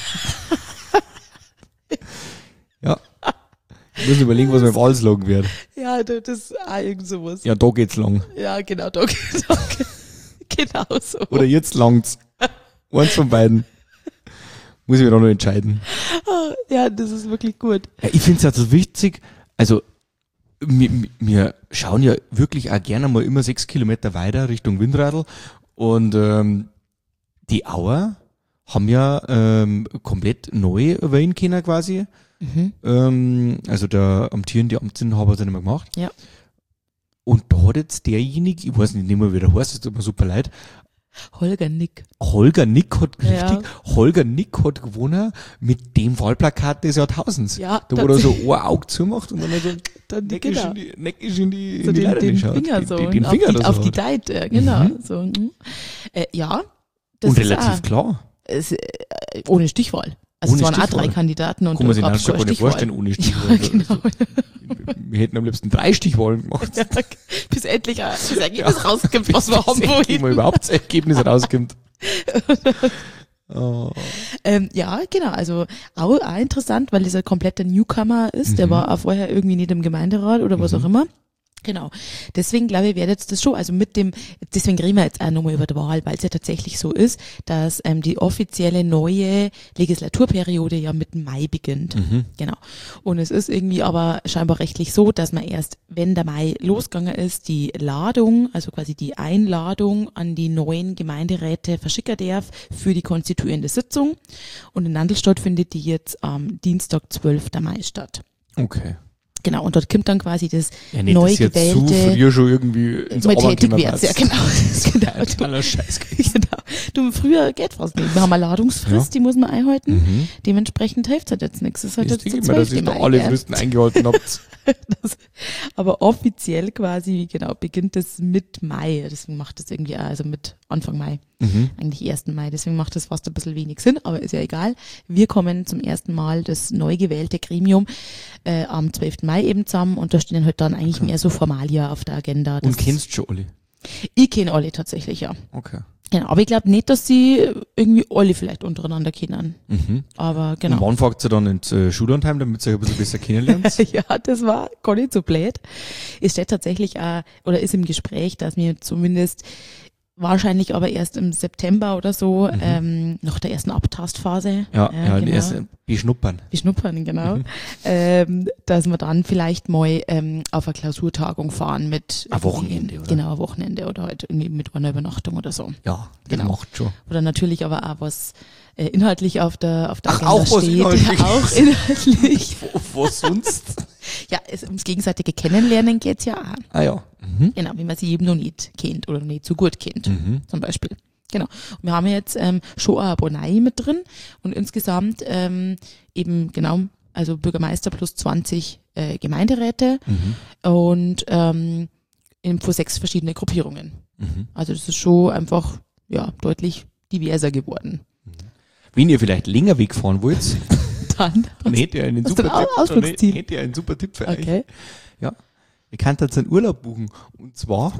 Ja. Ich muss überlegen, was mein Wahlslogan wird. Ja, das ist auch irgend sowas. Ja, da geht's lang. Ja, genau, da, da, genau so. Oder jetzt langt's. Eins von beiden. Muss ich mir da noch entscheiden. Ja, das ist wirklich gut. Ja, ich finde es halt so wichtig, also wir, wir schauen ja wirklich auch gerne mal immer sechs Kilometer weiter Richtung Windradl und ähm, die Auer haben ja ähm, komplett neu wählen können quasi. Mhm. Ähm, also der amtierende Amtsinhaber hat es nicht mehr gemacht. Ja. Und da hat jetzt derjenige, ich weiß nicht, nicht mehr, wie der heißt, es tut mir super leid, Holger Nick. Holger Nick hat, Ja. richtig, Holger Nick hat gewonnen mit dem Wahlplakat des Jahrtausends. Ja, Da wo er so ein Auge zumacht und dann so dann die, neckisch genau. in die, neckisch in die, in So die den, Leiter den schaut. Finger Den- so. Den, den und Finger auf die, da so auf die hat. Deit, äh, genau. Mhm. So, mhm. äh, ja. Das Und ist relativ auch, klar. es, äh, ohne Stichwahl. Also Ohne es waren auch Stichwahl. drei Kandidaten und Kann man sich gab's das schon keine gar nicht Stichwahl. vorstellen ohne Stichwahl. Ja, genau. Wir hätten am liebsten drei Stichwahlen gemacht. Ja, bis endlich ein- das Ergebnis rauskommt, was wir haben Bis endlich mal wollen. überhaupt das Ergebnis rauskommt. Oh. Ähm, ja, genau. Also auch, auch interessant, weil dieser komplette Newcomer ist. Der Mhm. war auch vorher irgendwie nicht im Gemeinderat oder was Mhm. auch immer. Genau. Deswegen glaube ich, wäre jetzt das schon, also mit dem, deswegen reden wir jetzt auch nochmal über die Wahl, weil es ja tatsächlich so ist, dass ähm, die offizielle neue Legislaturperiode ja mit Mai beginnt. Mhm. Genau. Und es ist irgendwie aber scheinbar rechtlich so, dass man erst, wenn der Mai losgegangen ist, die Ladung, also quasi die Einladung an die neuen Gemeinderäte verschicken darf für die konstituierende Sitzung. Und in Nandelstadt findet die jetzt am Dienstag, zwölften Mai statt. Okay. Genau. Und dort kommt dann quasi das Ja, nicht, neu dass jetzt zu gewählte früher schon irgendwie ins mal Arbeit tätig gekommen wird. warst. Ja, genau. genau. Totaler Scheiß. genau. Du, früher geht fast nicht. Wir haben eine Ladungsfrist, Ja. die muss man einhalten. Mhm. Dementsprechend hilft es halt jetzt nichts. Das ist halt Ich jetzt denke der mal, dass ihr zwölfte da Mai, alle gell? Fristen eingehalten habt. Das, aber offiziell quasi, genau, beginnt es mit Mai. Deswegen macht es irgendwie, auch, also mit Anfang Mai. Mhm. Eigentlich ersten Mai. Deswegen macht das fast ein bisschen wenig Sinn, aber ist ja egal. Wir kommen zum ersten Mal das neu gewählte Gremium äh, am zwölften Mai eben zusammen und da stehen halt dann eigentlich Okay. mehr so Formalia auf der Agenda. Und Das- kennst du schon alle? Ich kenne alle tatsächlich, ja. Okay. Genau, aber ich glaube nicht, dass sie irgendwie alle vielleicht untereinander kennen. Mhm. Aber Und genau. wann fängt ihr dann ins äh, Schullandheim, damit ihr euch ein bisschen besser kennenlernt? Ja, das war gar nicht so blöd. Es steht tatsächlich auch, oder ist im Gespräch, dass wir zumindest wahrscheinlich aber erst im September oder so, Mhm. ähm, nach der ersten Abtastphase. Ja, äh, ja, genau. erst beschnuppern. Beschnuppern, genau. Mhm. Ähm, dass wir dann vielleicht mal ähm, auf eine Klausurtagung fahren mit Ein Wochenende, oder? Genau, ein Wochenende oder halt irgendwie mit einer Übernachtung oder so. Ja, das Genau. macht schon. Oder natürlich aber auch was äh, inhaltlich auf der auf der Ach, Agenda auch was steht. Inhaltliches. Auch inhaltlich. Was sonst? Ja, es, ums gegenseitige Kennenlernen geht's ja auch. Ah ja. Mhm. Genau, wie man sie eben noch nicht kennt oder noch nicht so gut kennt, Mhm. zum Beispiel. Genau. Und wir haben jetzt ähm, schon eine Abonnei mit drin und insgesamt ähm, eben genau, also Bürgermeister plus zwanzig äh, Gemeinderäte Mhm. und ähm, in, für sechs verschiedene Gruppierungen. Mhm. Also das ist schon einfach ja deutlich diverser geworden. Wenn ihr vielleicht länger wegfahren wollt, Dann. dann hätte ihr einen Hast du super ein Tipp. Dann Ausflugsziel? hätte ihr einen super Tipp für euch. Okay. Ihr könnt jetzt einen Urlaub buchen. Und zwar.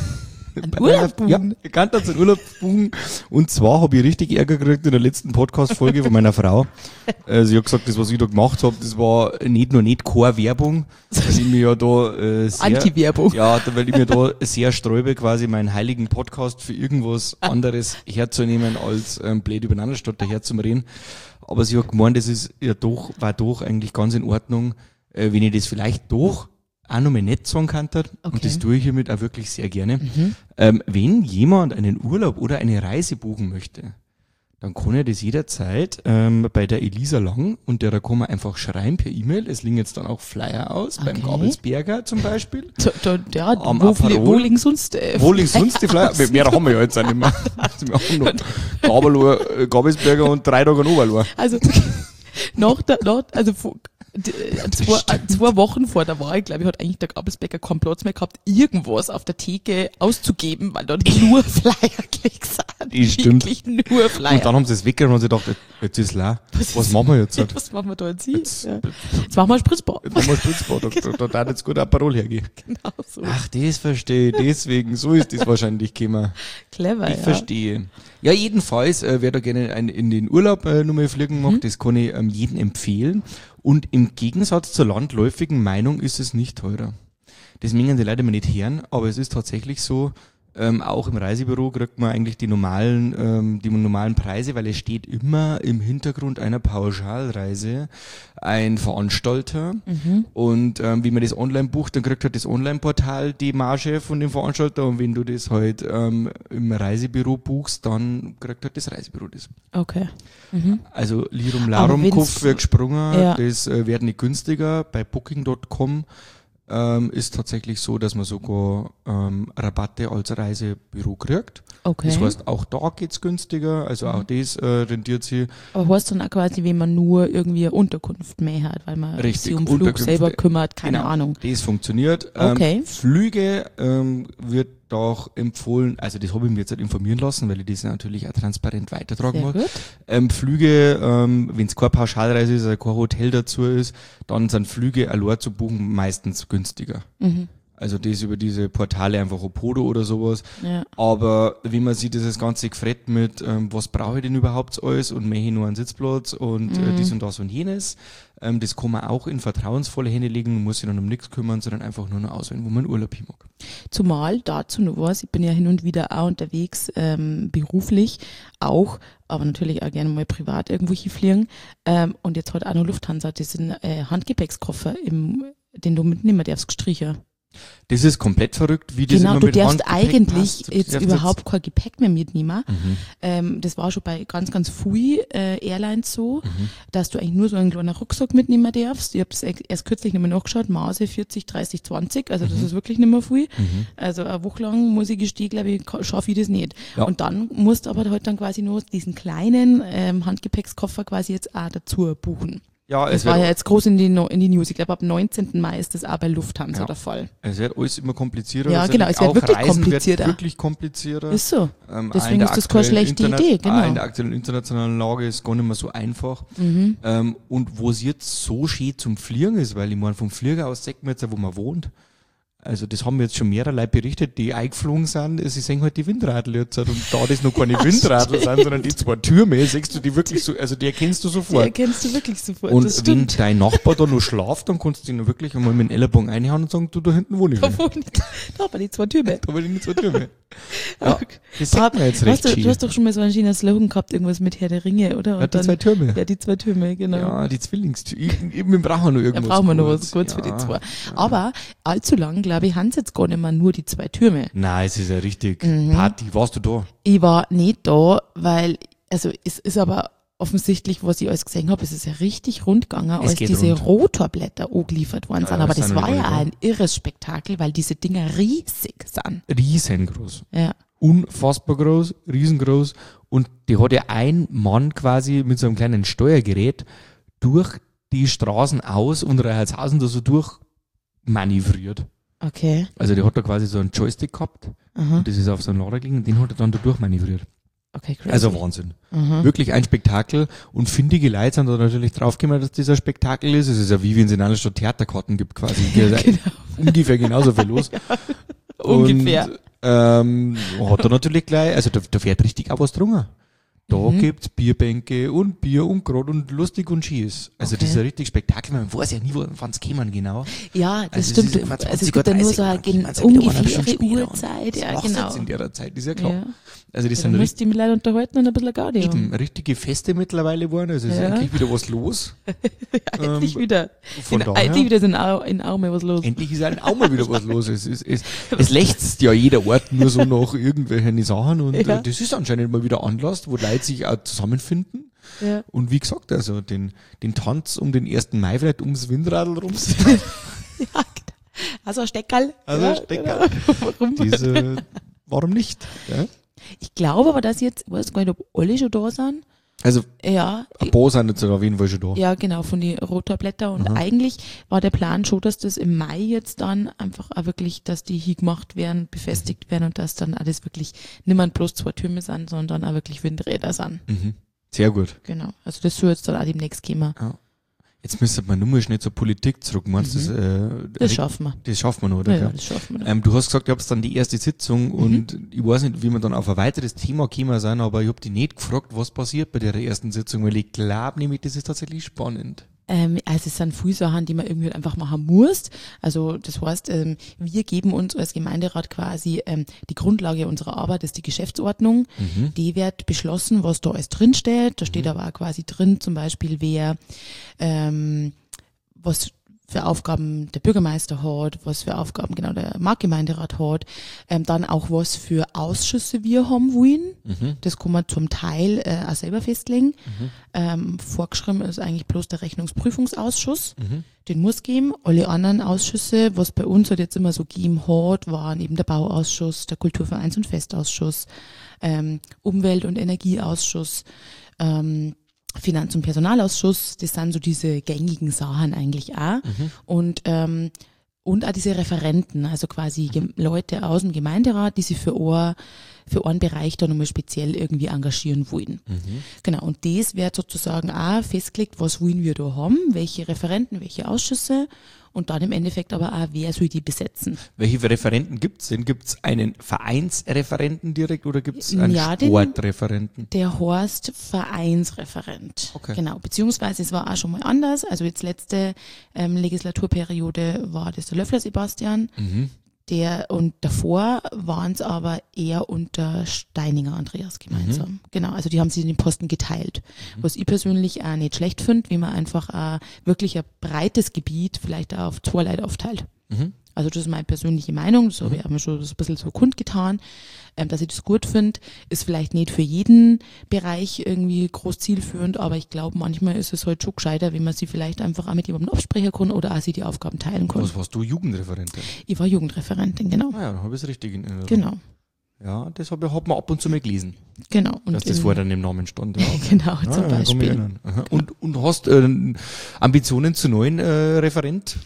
Ein bei Urlaub meiner- Ja, buchen? ihr könnt jetzt einen Urlaub buchen. Und zwar habe ich richtig Ärger gekriegt in der letzten Podcast-Folge von meiner Frau. Äh, sie hat gesagt, das, was ich da gemacht habe, das war nicht nur nicht keine Werbung, weil ich mir ja da äh, sehr, Anti-Werbung. ja, da- weil ich mir da sehr sträube, quasi meinen heiligen Podcast für irgendwas anderes herzunehmen, als ähm, blöd übereinander statt daher zum Reden. Aber sie hat gemeint, das ist ja doch, war doch eigentlich ganz in Ordnung, äh, wenn ich das vielleicht doch auch noch mal nett sagen kann. Okay. Und das tue ich hiermit auch wirklich sehr gerne. Mhm. Ähm, wenn jemand einen Urlaub oder eine Reise buchen möchte, dann kann er das jederzeit ähm, bei der Elisa Lang und der da kann man einfach schreiben per E-Mail. Es liegen jetzt dann auch Flyer aus, beim Okay. Gabelsberger zum Beispiel. Da, da, ja, Am wo, Aperol. wo liegen sonst? Äh, Wo liegen sonst die Flyer? Mehr haben wir ja jetzt auch nicht mehr. Wir haben noch Gabelor, äh, Gabelsberger und drei Tage Oberlohr. Also nach der, nach, also vor, d- äh, zwei, äh, zwei Wochen vor der Wahl, glaube ich, hat eigentlich der Gabelsbäcker keinen Platz mehr gehabt, irgendwas auf der Theke auszugeben, weil dort nur Flyer gelegt sind. Das stimmt. Wirklich nur Flyer. Und dann haben sie es weggenommen und sie gedacht, jetzt ist leer. Was Was ist- machen wir jetzt? Ja, Jetzt, was machen wir da jetzt hin? jetzt, Ja. Jetzt machen wir ein Spritzbad. jetzt machen wir Spritzbad. Da, da, da darf jetzt gut ein Parol hergehen. Genau so. Ach, das verstehe ich. Deswegen, so ist das wahrscheinlich gekommen. Clever, Ich ja. verstehe. Ja, jedenfalls, äh, wer da gerne ein, in den Urlaub äh, nochmal fliegen mag, Mhm. das kann ich ähm, jedem empfehlen. Und im Gegensatz zur landläufigen Meinung ist es nicht teurer. Das mengen die Leute immer nicht hören, aber es ist tatsächlich so, ähm, auch im Reisebüro kriegt man eigentlich die normalen, ähm, die normalen Preise, weil es steht immer im Hintergrund einer Pauschalreise ein Veranstalter. Mhm. Und ähm, wie man das online bucht, dann kriegt halt das Online-Portal die Marge von dem Veranstalter und wenn du das halt ähm, im Reisebüro buchst, dann kriegt halt das Reisebüro das. Okay. Mhm. Also Lirum Aber Larum, wenn's- Kopf wird gesprungen, Ja. das äh, wird nicht günstiger. Bei Booking Punkt com ähm, ist tatsächlich so, dass man sogar ähm, Rabatte als Reisebüro kriegt. Okay. Das heißt, auch da geht's günstiger, also auch das äh, rentiert sich. Aber heißt dann auch quasi, wenn man nur irgendwie eine Unterkunft mehr hat, weil man Richtig, sich um Flug Unterkünfte. selber kümmert, keine Genau. Ahnung. Das funktioniert. Ähm, Okay. Flüge ähm, wird doch empfohlen, also das habe ich mir jetzt halt informieren lassen, weil ich das natürlich auch transparent weitertragen Sehr will. gut. Ähm, Flüge, ähm, wenn es keine Pauschalreise ist, also kein Hotel dazu ist, dann sind Flüge allein zu buchen meistens günstiger. Mhm. Also das über diese Portale einfach Opodo oder sowas. Ja. Aber wenn man sieht, dieses ganze Gefrett mit, ähm, was brauche ich denn überhaupt alles und möchte ich nur einen Sitzplatz und äh, Mhm. dies und das und jenes, ähm, das kann man auch in vertrauensvolle Hände legen, man muss sich dann um nichts kümmern, sondern einfach nur noch auswählen, wo man Urlaub hin mag. Zumal dazu noch was, ich bin ja hin und wieder auch unterwegs, ähm, beruflich auch, aber natürlich auch gerne mal privat irgendwo hinfliegen. Ähm, und jetzt hat auch noch Lufthansa diesen äh, Handgepäckskoffer, im, den du mitnehmen darfst, gestrichen. Das ist komplett verrückt, wie das Genau, immer du mit darfst Handgepäck eigentlich passt. Du jetzt darfst überhaupt kein Gepäck mehr mitnehmen. Mhm. Ähm, das war schon bei ganz, ganz vielen äh, Airlines so, Mhm. dass du eigentlich nur so einen kleinen Rucksack mitnehmen darfst. Ich habe es erst kürzlich nicht mehr nachgeschaut, Maße vierzig, dreißig, zwanzig, also das Mhm. ist wirklich nicht mehr viel. Mhm. Also eine Woche lang muss ich gestehen, glaube ich, schaffe ich das nicht. Ja. Und dann musst du aber halt dann quasi nur diesen kleinen ähm, Handgepäckskoffer quasi jetzt auch dazu buchen. Ja, Das es war wird, ja jetzt groß in die, No- in die News. Ich glaube, ab neunzehnten Mai ist das auch bei Lufthansa Ja. der Fall. es wird alles immer komplizierter. Ja, Also genau, es wird auch wirklich Reisen komplizierter. Wird wirklich komplizierter. Ist so. Ähm, auch Deswegen in der ist das keine aktuellen schlechte Interna- Idee, genau. auch in der aktuellen internationalen Lage ist gar nicht mehr so einfach. Mhm. Ähm, und wo es jetzt so schön zum Fliegen ist, weil ich meine, vom Flieger aus sagt man jetzt, wo man wohnt. Also das haben mir jetzt schon mehrerlei berichtet, die eingeflogen sind, sie sehen halt die Windradl jetzt. Und da das noch keine Windradl sind, sondern die zwei Türme, siehst du die wirklich so, also die erkennst du Die sofort. erkennst du wirklich sofort. Und das wenn stimmt. dein Nachbar da noch schlaft, dann kannst du ihn wirklich einmal mit dem Ellenbogen reinhauen und sagen, du, da hinten wohne ich. Da Da wohne ich. Da haben wir die zwei Türme. will ich nicht zwei Türme. Ja, das Bra- sagt man jetzt Hast recht du, du schön. hast doch schon mal so einen schönen Slogan gehabt, irgendwas mit Herr der Ringe, oder? Ja, die zwei Türme. Ja, die zwei Türme, genau. Ja, die Zwillingstür. Wir brauchen noch Da irgendwas. brauchen wir noch was Gutes. kurz für Ja. die zwei. Aber allzu lang, glaube ich, haben sie jetzt gar nicht mehr nur die zwei Türme. Nein, es ist ja richtig. Mhm. Party, warst du da? Ich war nicht da, weil, also es ist aber offensichtlich, was ich alles gesehen habe, es ist ja richtig rund gegangen, Es als geht diese rund. Rotorblätter angeliefert worden Ja, sind. ja, Aber das das sind war wir ja gar auch nicht ein irres Spektakel, weil diese Dinger riesig sind. Riesengroß. Ja. Unfassbar groß, riesengroß. Und die hat ja ein Mann quasi mit so einem kleinen Steuergerät durch die Straßen aus und Reihertshausen da so durch manövriert. Okay. Also der hat da quasi so einen Joystick gehabt Aha. und das ist auf so einen Lader gelegen und den hat er dann da durchmanövriert. Okay, crazy. Also Wahnsinn. Aha. Wirklich ein Spektakel und findige Leute sind da natürlich draufgekommen, dass das ein Spektakel ist. Es ist ja wie wenn es in einer Stadt Theaterkarten gibt quasi. Da ist Genau. ungefähr genauso viel los. Ungefähr. Und, ähm, hat er natürlich gleich, also da, da fährt richtig auch was drungen. Da Mhm. gibt's Bierbänke und Bier und Grad und lustig und schieß. Also Okay. das ist ein richtig Spektakel, man weiß ja nie, wann es kämen genau. Ja, das Also es stimmt. ist irgendwann Also es zwanzig gibt ja nur so Uhr eine dreißig, gen- dann sind wir wieder eineinhalb ungefähre Stunden später Uhrzeit. Das Ja, machst genau. jetzt in der Zeit, ist ja klar. Ja. Also das Ja, sind dann richtig, musst du mich leider unterhalten und ein bisschen Gaudi haben. eben richtige Feste mittlerweile geworden, also es ist Ja. endlich wieder was los. Ja, endlich Ähm, wieder. Von In, daher, endlich wieder ist in, Au, in Aume was los. endlich ist halt auch mal wieder was los. Es, es, es, es lächzt ja jeder Ort nur so nach irgendwelchen Sachen und Ja. äh, das ist anscheinend mal wieder Anlass, wo Leute sich auch zusammenfinden. Ja. Und wie gesagt, also den, den Tanz um den ersten Mai vielleicht ums Windradl rum. Ja, genau. Also ein Steckerl. Also ja, ein Steckerl. Genau. Warum? Diese, warum nicht? Ja? Ich glaube aber, dass jetzt, ich weiß gar nicht, ob alle schon da sind. Also Ja, ein paar sind jetzt auf jeden Fall schon da. ja, genau, von den Rotorblätter. Und Aha. eigentlich war der Plan schon, dass das im Mai jetzt dann einfach auch wirklich, dass die hier gemacht werden, befestigt werden und dass dann alles wirklich nicht mehr bloß zwei Türme sind, sondern auch wirklich Windräder sind. Mhm. Sehr gut. Genau. Also das soll jetzt dann auch demnächst kommen. Jetzt müsste man nur mal schnell zur Politik zurück. Meinst du, Mhm. das, äh, Das schaffen wir. das schaffen wir noch, oder? Ja, ja, gell? das schaffen wir. noch. Ähm, du hast gesagt, ihr habt dann die erste Sitzung Mhm. und ich weiß nicht, wie wir dann auf ein weiteres Thema gekommen sind, aber ich habe dich nicht gefragt, was passiert bei der ersten Sitzung, weil ich glaube nämlich, das ist tatsächlich spannend. Ähm, also es sind viele Sachen, die man irgendwie einfach machen muss. Also das heißt, ähm, wir geben uns als Gemeinderat quasi ähm, die Grundlage unserer Arbeit, ist die Geschäftsordnung. Mhm. Die wird beschlossen, was da alles drinsteht. Da steht aber auch quasi drin, zum Beispiel, wer ähm, was für Aufgaben der Bürgermeister hat, was für Aufgaben genau der Marktgemeinderat hat, ähm, dann auch was für Ausschüsse wir haben wollen. Mhm. Das kann man zum Teil äh, auch selber festlegen. Mhm. Ähm, vorgeschrieben ist eigentlich bloß der Rechnungsprüfungsausschuss. Mhm. Den muss geben. Alle anderen Ausschüsse, was bei uns halt jetzt immer so gegeben hat, waren eben der Bauausschuss, der Kulturvereins- und Festausschuss, ähm, Umwelt- und Energieausschuss, ähm, Finanz- und Personalausschuss. Das sind so diese gängigen Sachen eigentlich auch. Mhm. Und, ähm, und auch diese Referenten, also quasi Gem- Leute aus dem Gemeinderat, die sich für ein, für einen Bereich dann nochmal speziell irgendwie engagieren wollen. Mhm. Genau, und das wird sozusagen auch festgelegt, was wollen wir da haben, welche Referenten, welche Ausschüsse und dann im Endeffekt aber auch, wer soll die besetzen. Welche Referenten gibt's denn? Gibt's einen Vereinsreferenten direkt oder gibt's einen Ja, den- Sportreferenten? Der heißt Vereinsreferent. Okay. Genau, beziehungsweise es war auch schon mal anders. Also jetzt letzte ähm, Legislaturperiode war das der Löffler Sebastian, Mhm. der und davor waren es aber eher unter Steininger Andreas gemeinsam. Genau, also die haben sich den Posten geteilt. Was ich persönlich auch nicht schlecht finde, wie man einfach auch wirklich ein breites Gebiet vielleicht auch auf zwei Leute aufteilt. Mhm. Also das ist meine persönliche Meinung, das habe ich auch schon so ein bisschen so kundgetan, ähm, dass ich das gut finde. Ist vielleicht nicht für jeden Bereich irgendwie groß zielführend, aber ich glaube, manchmal ist es halt schon gescheiter, wenn man sie vielleicht einfach auch mit jemandem absprechen kann oder auch sie die Aufgaben teilen kann. Was warst du, Jugendreferentin? Ich war Jugendreferentin, genau. Ah ja, dann habe ich es richtig in Erinnerung. Genau, Ja, das hab ich, hat man ab und zu mal gelesen, genau. Und dass das in- vor dann im Namen stand. Ja. Genau, Ah, zum ja, kann mich Beispiel. erinnern. Aha. Und, und hast äh, Ambitionen zu neuen äh, Referent?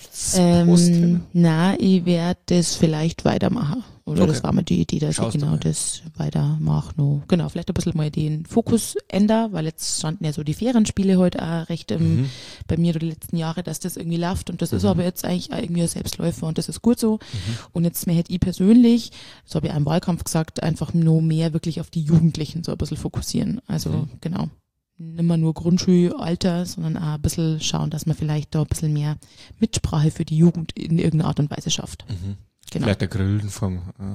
Ähm, na, ich werde das vielleicht weitermachen. Oder Okay. das war mir die Idee, dass Schaust ich du genau mal. das weitermache. Noch. Genau, vielleicht ein bisschen mal den Fokus ändern, weil jetzt standen ja so die Ferienspiele heute auch recht im, Mhm. bei mir die letzten Jahre, dass das irgendwie läuft und das ist Mhm. aber jetzt eigentlich auch irgendwie ein Selbstläufer und das ist gut so. Und jetzt mir hätte ich persönlich, das habe ich auch im Wahlkampf gesagt, einfach nur mehr wirklich auf die Jugendlichen so ein bisschen fokussieren. Also Mhm. genau. Nicht mehr nur Grundschulalter, sondern auch ein bisschen schauen, dass man vielleicht da ein bisschen mehr Mitsprache für die Jugend in irgendeiner Art und Weise schafft. Mhm. Genau. Vielleicht der Grillen vom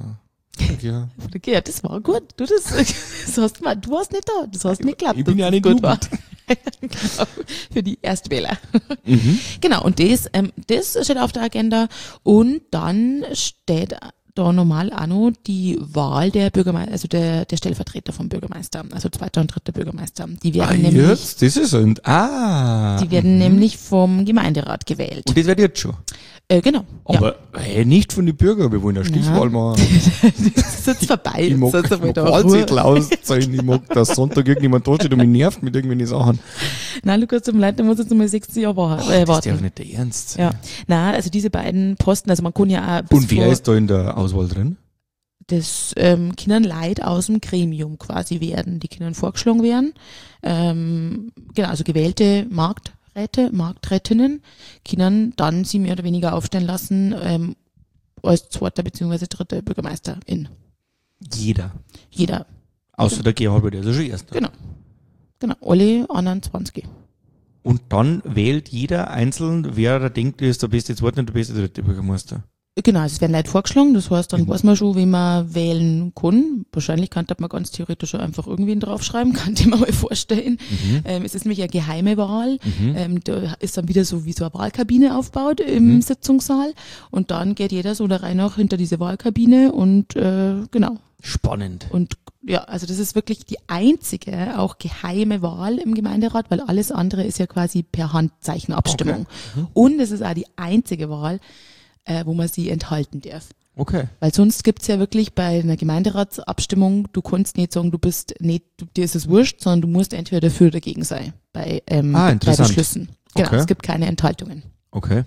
äh, ja. Ja, das war gut. Du, das, das hast mal, du warst nicht da. Das hast nicht geklappt. Ich bin dass ja das nicht gut war. Jugend. Genau, für die Erstwähler. Mhm. Genau, und das, ähm, das steht auf der Agenda. Und dann steht da normal auch noch die Wahl der Bürgermeister, also der, der Stellvertreter vom Bürgermeister, also zweiter und dritter Bürgermeister. Die werden Ah, nämlich, jetzt? Das ist ein. Ah. die werden mhm. nämlich vom Gemeinderat gewählt. Und das wird jetzt schon. Äh, genau. Ja. Aber hey, nicht von den Bürgern, wir wollen eine Stichwahl machen. Das ist jetzt vorbei. Ich mag, Jetzt ich hast du mal mag da Wahlzettel Ruhe. auszeichnen, ich mag, dass Sonntag irgendjemand da steht und mich nervt mit irgendwelchen Sachen. Nein, Lukas, zum Leid, da muss jetzt noch mal sechzig Jahre warten. Oh, Äh, das warten. darf nicht der Ernst sein. Ja. Nein, also diese beiden Posten, also man kann ja auch bis Und wer vor ist da in der Auswahl drin? das ähm, können Leute aus dem Gremium quasi werden, die können vorgeschlagen werden. Ähm, genau, also gewählte Markträte, Markträtinnen können dann sie mehr oder weniger aufstellen lassen ähm, als zweiter bzw. dritter Bürgermeisterin. Jeder. Jeder. Außer der Gerhard, der ist ja schon erster. Genau. Genau, alle anderen zwanzig. Und dann wählt jeder einzeln, wer da denkt, er ist der beste zweite und der beste dritte Bürgermeister. Genau, also es werden Leute vorgeschlagen, das heißt, dann Mhm. weiß man schon, wie man wählen kann. Wahrscheinlich könnte man ganz theoretisch schon einfach irgendwen draufschreiben, kann ich mir mal vorstellen. Mhm. Ähm, es ist nämlich eine geheime Wahl. Mhm. Ähm, da ist dann wieder so wie so eine Wahlkabine aufgebaut im Mhm. Sitzungssaal und dann geht jeder so da rein noch hinter diese Wahlkabine und äh, genau. Spannend. Und ja, also das ist wirklich die einzige auch geheime Wahl im Gemeinderat, weil alles andere ist ja quasi per Handzeichenabstimmung. Okay. Mhm. Und es ist auch die einzige Wahl, äh, wo man sie enthalten darf. Okay. Weil sonst gibt's ja wirklich bei einer Gemeinderatsabstimmung, du kannst nicht sagen, du bist nicht, du, dir ist es wurscht, sondern du musst entweder dafür oder dagegen sein bei, ähm, Ah, bei interessant. Beschlüssen. Genau, Okay. es gibt keine Enthaltungen. Okay.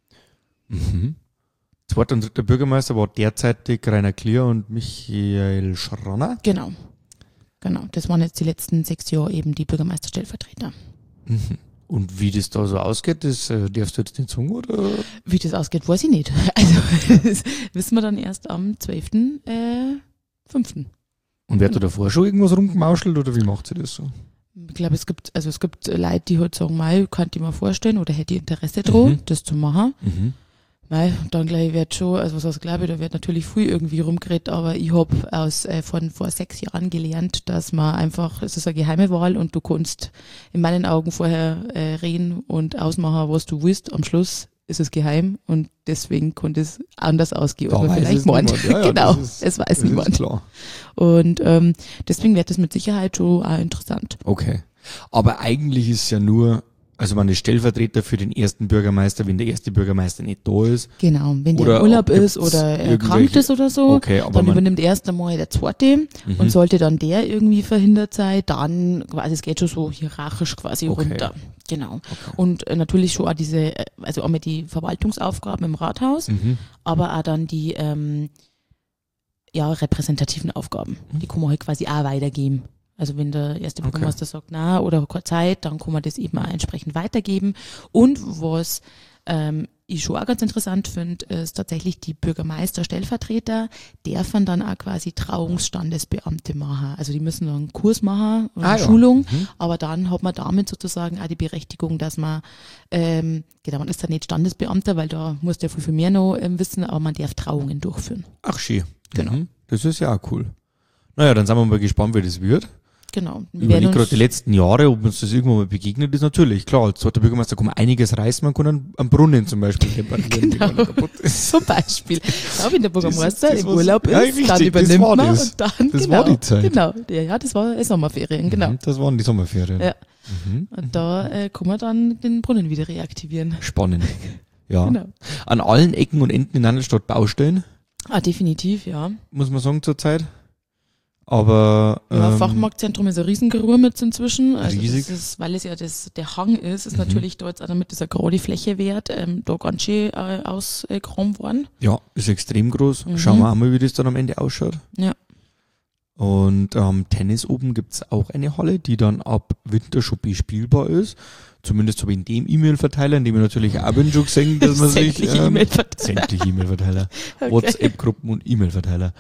Mhm. Zweiter und dritter Bürgermeister war derzeitig Rainer Klier und Michael Schranner. Genau. Genau. Das waren jetzt die letzten sechs Jahre eben die Bürgermeisterstellvertreter. Mhm. Und wie das da so ausgeht, das äh, darfst du jetzt nicht sagen, oder? Wie das ausgeht, weiß ich nicht. Also, das wissen wir dann erst am zwölften fünften Und wird da davor schon irgendwas rumgemauschelt oder wie macht sie das so? Ich glaube, es gibt, also es gibt Leute, die halt sagen, mei, könnte ich mir vorstellen oder hätte ich Interesse dran, Mhm. das zu machen. Mhm. Mei, dann gleich wird schon, also was heißt glaube ich, da wird natürlich viel irgendwie rumgeredet, aber ich hab aus äh, von vor sechs Jahren gelernt, dass man einfach, es ist eine geheime Wahl und du kannst in meinen Augen vorher äh, reden und ausmachen, was du willst. Am Schluss ist es geheim und deswegen konnte es anders ausgehen, als Da man weiß vielleicht es meint. niemand. Ja, ja, Genau, das ist- es weiß Das ist niemand. klar. Und ähm, deswegen wird das mit Sicherheit schon auch interessant. Okay. Aber eigentlich ist es ja nur, also man ist Stellvertreter für den ersten Bürgermeister, wenn der erste Bürgermeister nicht da ist. Genau, wenn der Oder im Urlaub gibt's ist oder erkrankt irgendwelche- ist oder so, Okay, aber dann man, übernimmt erst einmal der zweite Mhm. und sollte dann der irgendwie verhindert sein, dann quasi, es geht schon so hierarchisch quasi Okay. runter. Genau. Okay. Und äh, natürlich schon auch diese, äh, also einmal die Verwaltungsaufgaben im Rathaus, Mhm. aber auch dann die ähm, ja, repräsentativen Aufgaben. Die kann man halt quasi auch weitergeben. Also wenn der erste Okay. Bürgermeister sagt, na, oder keine Zeit, dann kann man das eben auch entsprechend weitergeben. Und was ähm, ich schon auch ganz interessant finde, ist tatsächlich die Bürgermeister-Stellvertreter dürfen dann auch quasi Trauungsstandesbeamte machen. Also die müssen dann einen Kurs machen, eine Ah, ja. Schulung, Mhm. aber dann hat man damit sozusagen auch die Berechtigung, dass man, ähm, genau, man ist dann nicht Standesbeamter, weil da muss der viel, viel mehr noch ähm, wissen, aber man darf Trauungen durchführen. Ach schön. Genau. Mhm. Das ist ja auch cool. Naja, dann sind wir mal gespannt, wie das wird. Genau. Wir Überleg werden gerade uns, die letzten Jahre, ob uns das irgendwann mal begegnet ist, natürlich. Klar, als zweiter Bürgermeister kann man einiges reißen, man kann einen, einen Brunnen zum Beispiel reparieren, Genau. wenn einer kaputt ist. zum Beispiel, ja, wenn der Bürgermeister Das- das im war's. Urlaub Ja, ist, richtig, dann das übernimmt war man das. und dann, Das genau, war die Zeit. Genau, ja, ja, das war Sommerferien, genau. Mhm, das waren die Sommerferien. Ja. Mhm. Und da äh, kann man dann den Brunnen wieder reaktivieren. Spannend. Ja. Genau. An allen Ecken und Enden in Nandelstadt Baustellen, Ah, definitiv, ja. muss man sagen zurzeit. Aber Ja, ähm, Fachmarktzentrum ist ein Riesengerühr jetzt inzwischen. Also Riesig. Das ist, weil es ja das, der Hang ist, ist Mhm. natürlich da jetzt auch damit dieser gerade Fläche wert, ähm, da ganz schön äh, ausgegraben worden. ja, ist extrem groß. Mhm. Schauen wir auch mal, wie das dann am Ende ausschaut. Ja. Und am Tennis oben gibt's auch eine Halle, die dann ab Winter schon bespielbar ist. Zumindest habe ich in dem E-Mail-Verteiler, in dem ich natürlich auch bin, schon gesehen, dass man sich... Sämtliche ähm, E-Mail-Verteiler. Sämtliche E-Mail-Verteiler. Okay. WhatsApp-Gruppen und E-Mail-Verteiler.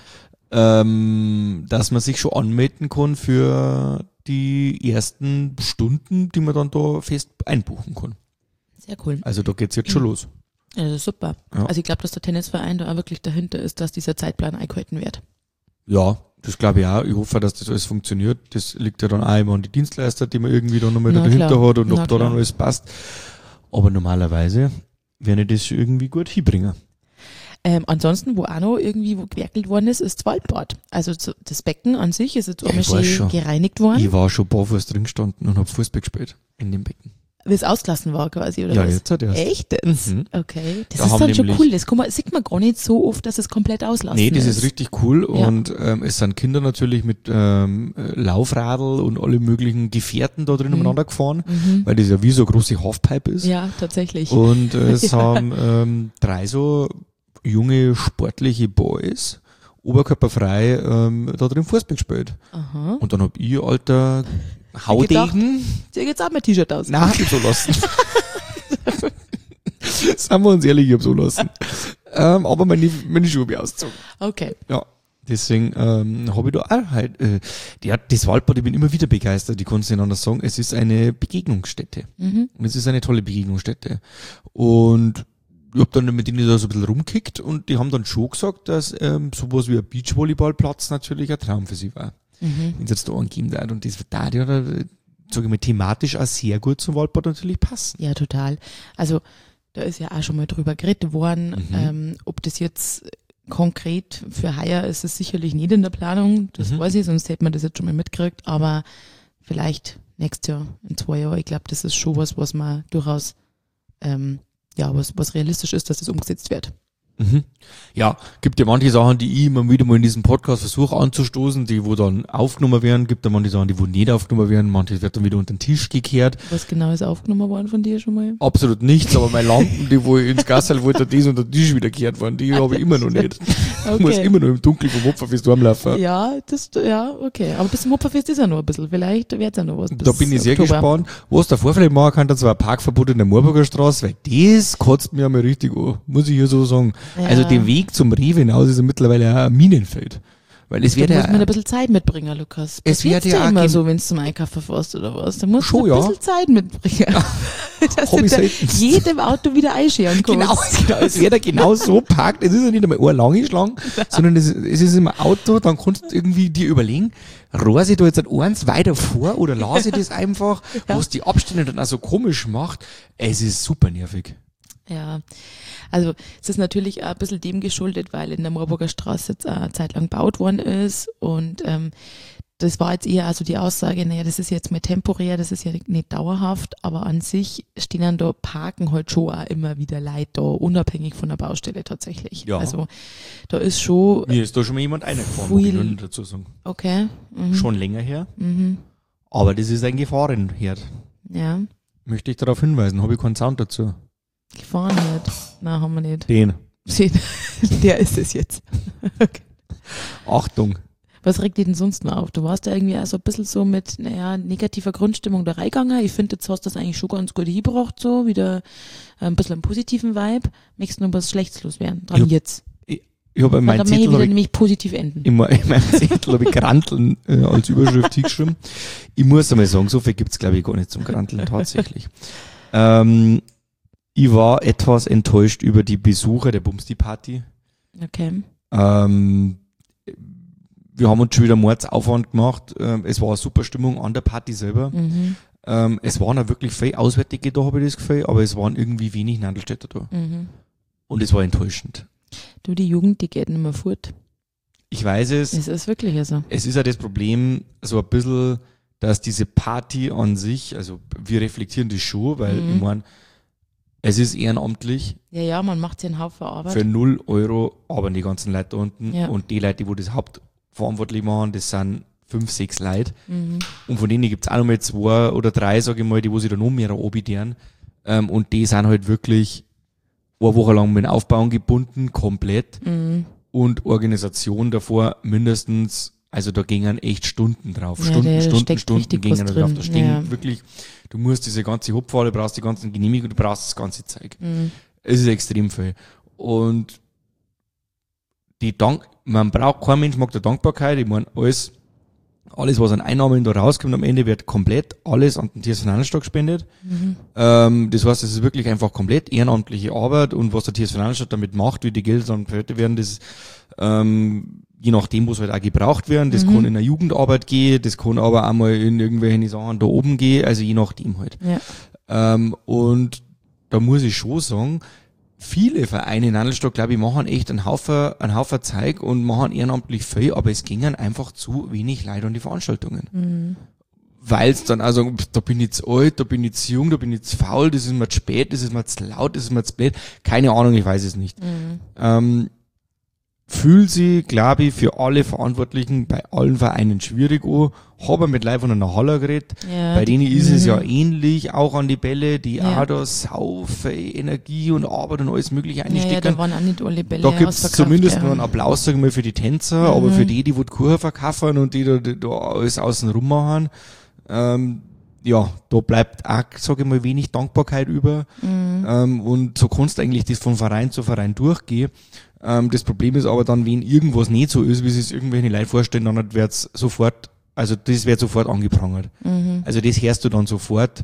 Ähm, dass man sich schon anmelden kann für die ersten Stunden, die man dann da fest einbuchen kann. Sehr cool. Also da geht's jetzt schon los. Ja, das ist super. Ja. Also ich glaube, dass der Tennisverein da auch wirklich dahinter ist, dass dieser Zeitplan eingehalten wird. Ja, das glaube ich auch. Ich hoffe, dass das alles funktioniert. Das liegt ja dann auch immer an die Dienstleister, die man irgendwie dann nochmal Na dahinter klar. hat und Na ob da klar. dann alles passt. Aber normalerweise werde ich das schon irgendwie gut hinbringen. Ähm, ansonsten, wo auch noch irgendwie wo gewerkelt worden ist, ist das Waldbad. Also so, das Becken an sich ist jetzt Ja, einmal ich weiß schön schon. gereinigt worden, Ich war schon barfuß drin gestanden und habe Fußball gespielt in dem Becken. wie es ausgelassen war quasi, oder Ja, was? jetzt hat er Echt? jetzt? Mhm. Okay. Das Da ist haben dann schon nämlich- cool. Das kann man, sieht man gar nicht so oft, dass es komplett auslassen Nee, das ist. ist richtig cool Ja. und ähm, es sind Kinder natürlich mit ähm, äh, Laufradl und alle möglichen Gefährten da drin Mhm. umeinander gefahren, Mhm. weil das ja wie so eine große Halfpipe ist. Ja, tatsächlich. Und äh, es Ja. haben ähm, drei so junge sportliche Boys oberkörperfrei ähm, da drin Fußball gespielt. Aha. Und dann hab ich, alter Haudegen, Zieh jetzt auch mein T-Shirt aus. nein, hab ich so lassen. Sagen wir uns ehrlich, ich hab so lassen. Ähm, aber meine, meine Schuhe hab ich ausgezogen. Okay. Ja, deswegen ähm, habe ich da auch halt, äh, ja, das Waldbad, ich bin immer wieder begeistert, ich kann es nicht anders sagen, es ist eine Begegnungsstätte. Mhm. Und es ist eine tolle Begegnungsstätte. Und ich habe dann mit denen da so ein bisschen rumkickt und die haben dann schon gesagt, dass ähm, sowas wie ein Beachvolleyballplatz natürlich ein Traum für sie war. Mhm. Wenn es jetzt da angegeben wird. Und das wird da, ja, da, sage ich mal, thematisch auch sehr gut zum Waldbad natürlich passen. Ja, total. Also da ist ja auch schon mal drüber geredet worden, Mhm. ähm, ob das jetzt konkret für heuer ist, es sicherlich nicht in der Planung, das Mhm. weiß ich, sonst hätte man das jetzt schon mal mitgekriegt, aber vielleicht nächstes Jahr, in zwei Jahren, ich glaube, das ist schon was, was man durchaus, ähm, ja, was, was realistisch ist, dass das umgesetzt wird. Mhm. Ja, gibt ja manche Sachen, die ich immer wieder mal in diesem Podcast versuche anzustoßen, die wo dann aufgenommen werden, gibt ja manche Sachen, die wo nicht aufgenommen werden, manche wird dann wieder unter den Tisch gekehrt. Was genau ist aufgenommen worden von dir schon mal? Absolut nichts, aber meine Lampen, die wo ich ins Gassel wollte, die sind unter den Tisch wieder gekehrt worden, die habe ich immer noch nicht. Ich muss immer noch im Dunkeln vom Opferfest rumlaufen. Ja, das, ja, okay. Aber bis zum Opferfest ist ja noch ein bisschen. Vielleicht wird es ja noch was. Da bis bin ich sehr Oktober. gespannt, was der Vorfall machen kann, das war ein Parkverbot in der Moorburger Straße, weil das kotzt mir einmal richtig an, muss ich hier so sagen. Ja. Also der Weg zum Rewe hinaus ist ja mittlerweile auch ein Minenfeld. Weil es Da wird muss man ja, ein bisschen Zeit mitbringen, Lukas. Es wird Passiert's dir ja auch immer gen- so, wenn du zum Einkaufen fährst oder was. Da musst Schon, du ein ja. bisschen Zeit mitbringen. Dass hab du ich da selten. jedem Auto wieder einscheren kannst. genau, genau, es wird ja genau so parkt, es ist ja nicht einmal eine lange Schlange, sondern es, es ist immer Auto, dann kannst du irgendwie dir überlegen, rase ich da jetzt eins weiter vor oder lasse ich das einfach, Ja. was die Abstände dann auch so komisch macht. Es ist super nervig. Ja, also es ist natürlich auch ein bisschen dem geschuldet, weil in der Moorburger Straße jetzt auch eine Zeit lang gebaut worden ist und ähm, das war jetzt eher also die Aussage, naja, das ist jetzt mehr temporär, das ist ja nicht dauerhaft, aber an sich stehen dann da, parken halt schon auch immer wieder Leute da, unabhängig von der Baustelle tatsächlich. Ja. Also da ist schon, Mir ist da schon mal jemand reingefahren, muss ich Viel- nur dazu sagen. okay, mhm. Schon länger her, Mhm. aber das ist ein Gefahrenherd. Ja, Möchte ich darauf hinweisen, habe ich keinen Sound dazu. gefahren wird. Nein, haben wir nicht. Den. Sehen. Der ist es jetzt. Okay. Achtung. Was regt dich denn sonst noch auf? Du warst da irgendwie auch so ein bisschen so mit, naja, negativer Grundstimmung da reingegangen. Ich finde, jetzt hast du das eigentlich schon ganz gut hingebracht, so, wieder äh, ein bisschen einen positiven Vibe. Möchtest du noch was Schlechtes loswerden? Dran Ja. jetzt. Ich habe in Weil meinem da möchte ich Zettel wieder hab ich, nämlich positiv enden. in, mein- in meinem Zettel habe ich Granteln äh, als Überschrift hingeschrieben. Ich muss einmal sagen, so viel gibt's glaube ich gar nicht zum Granteln tatsächlich. ähm, ich war etwas enttäuscht über die Besucher der Bumsti-Party. Okay. Ähm, wir haben uns schon wieder Mordsaufwand gemacht. Ähm, es war eine super Stimmung an der Party selber. Mhm. Ähm, es waren auch wirklich viele Auswärtige da, habe ich das Gefühl, aber es waren irgendwie wenig Nandelstädter da. Mhm. Und es war enttäuschend. Du, die Jugend, die geht nicht mehr fort. Ich weiß es. Es ist wirklich so. Es ist ja das Problem, so ein bisschen, dass diese Party an sich, also wir reflektieren die schon, weil Mhm. ich meine, es ist ehrenamtlich. Ja, ja, man macht sich einen Haufen Arbeit. Für null Euro arbeiten die ganzen Leute da unten. Ja. Und die Leute, die das hauptverantwortlich machen, das sind fünf, sechs Leute. Mhm. Und von denen gibt es auch noch mal zwei oder drei, sage ich mal, die wo sich da noch mehr anbieten. Ähm, und die sind halt wirklich eine Woche lang mit dem Aufbauen gebunden, komplett. Mhm. Und Organisation davor mindestens, also da gingen echt Stunden drauf. Ja, Stunden, da Stunden, steckt Stunden richtig gingen was da drauf. drin. Da stehen Ja. wirklich, du musst diese ganze Hupfhalle, du brauchst die ganzen Genehmigungen, du brauchst das ganze Zeug. Mhm. Es ist extrem viel. Und die Dank, man braucht, kein Mensch mag der Dankbarkeit. Ich meine, alles, alles, was an Einnahmen da rauskommt am Ende, wird komplett alles an den Tiersfinanzstock gespendet. Mhm. Ähm, das heißt, es ist wirklich einfach komplett ehrenamtliche Arbeit und was der Tiersfinanzstock damit macht, wie die Gelder dann verwertet werden, das, ähm, je nachdem, wo es halt auch gebraucht werden, das Mhm. kann in der Jugendarbeit gehen, das kann aber auch mal in irgendwelchen Sachen da oben gehen, also je nachdem halt. Ja. Ähm, und da muss ich schon sagen, viele Vereine in Nandelstock, glaube ich, machen echt einen Haufen, einen Haufen Zeug und machen ehrenamtlich viel, aber es gingen einfach zu wenig Leute an die Veranstaltungen. Mhm. Weil es dann also, da bin ich zu alt, da bin ich zu jung, da bin ich zu faul, das ist mir zu spät, das ist mir zu laut, das ist mir zu blöd. Keine Ahnung, ich weiß es nicht. Mhm. Ähm, fühlt sie, glaube ich, für alle Verantwortlichen bei allen Vereinen schwierig an. Habe mit Leuten von einer Halle geredet. Ja, Bei denen die- ist es mhm. ja ähnlich, auch an die Bälle, die Ja. auch da sau viel Energie und Arbeit und alles mögliche Ja, ja, einstecken. da waren auch nicht alle Bälle Da gibt's ausverkauft, zumindest ja. noch einen Applaus, sagen wir, für die Tänzer, aber Mhm. für die, die wo die Kuchen verkaufen und die da, die da alles außen rum machen, ähm, ja, da bleibt auch, sage ich mal, wenig Dankbarkeit über. Mhm. Ähm, und so kannst du eigentlich das von Verein zu Verein durchgehen. Ähm, das Problem ist aber dann, wenn irgendwas nicht so ist, wie sich irgendwelche Leute vorstellen, dann wird's sofort, also das wird sofort angeprangert. Mhm. Also das hörst du dann sofort.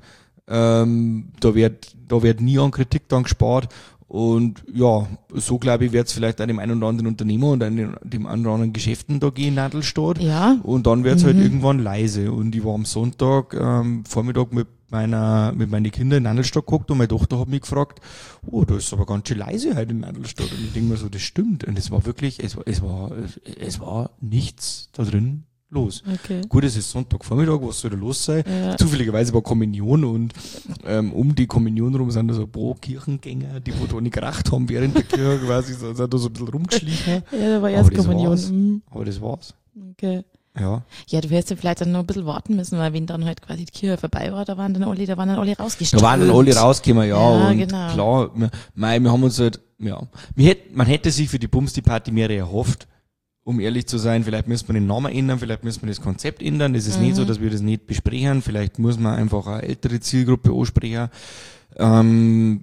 Ähm, da wird, da wird nie an Kritik dann gespart. Und ja, so glaube ich, wird es vielleicht auch dem einen oder anderen Unternehmer und einem, dem einen oder anderen Geschäften da gehen in Nadelstadt. Ja. Und dann wird es Mhm. halt irgendwann leise. Und ich war am Sonntag, ähm, Vormittag mit meiner, mit meinen Kindern in Nadelstadt geguckt und meine Tochter hat mich gefragt, oh, da ist aber ganz schön leise heute in Nadelstadt. Und ich denke mir so, das stimmt. Und es war wirklich, es war, es war, es war nichts da drin los. Okay. Gut, es ist Sonntagvormittag, was soll da los sein? Ja. Zufälligerweise war Kommunion und ähm, um die Kommunion rum sind da so ein paar Kirchengänger, die wo da nicht geracht haben während der Kirche, quasi, so, sind da so ein bisschen rumgeschlichen. Ja, da war Aber das Erstkommunion. war's. Mhm. Aber das war's. Okay. Ja. Ja, du wirst ja vielleicht dann noch ein bisschen warten müssen, weil wenn dann halt quasi die Kirche vorbei war, da waren dann alle, da waren dann alle Da rausgeströmt. waren dann alle rausgekommen, ja. Ja, und genau. klar, wir, mei, wir haben uns halt, ja. Wir hätt, man hätte sich für die Bumsti-Party mehr erhofft, um ehrlich zu sein. Vielleicht müssen wir den Namen ändern, vielleicht müssen wir das Konzept ändern. Das ist Mhm. nicht so, dass wir das nicht besprechen. Vielleicht muss man einfach eine ältere Zielgruppe ansprechen. Ähm,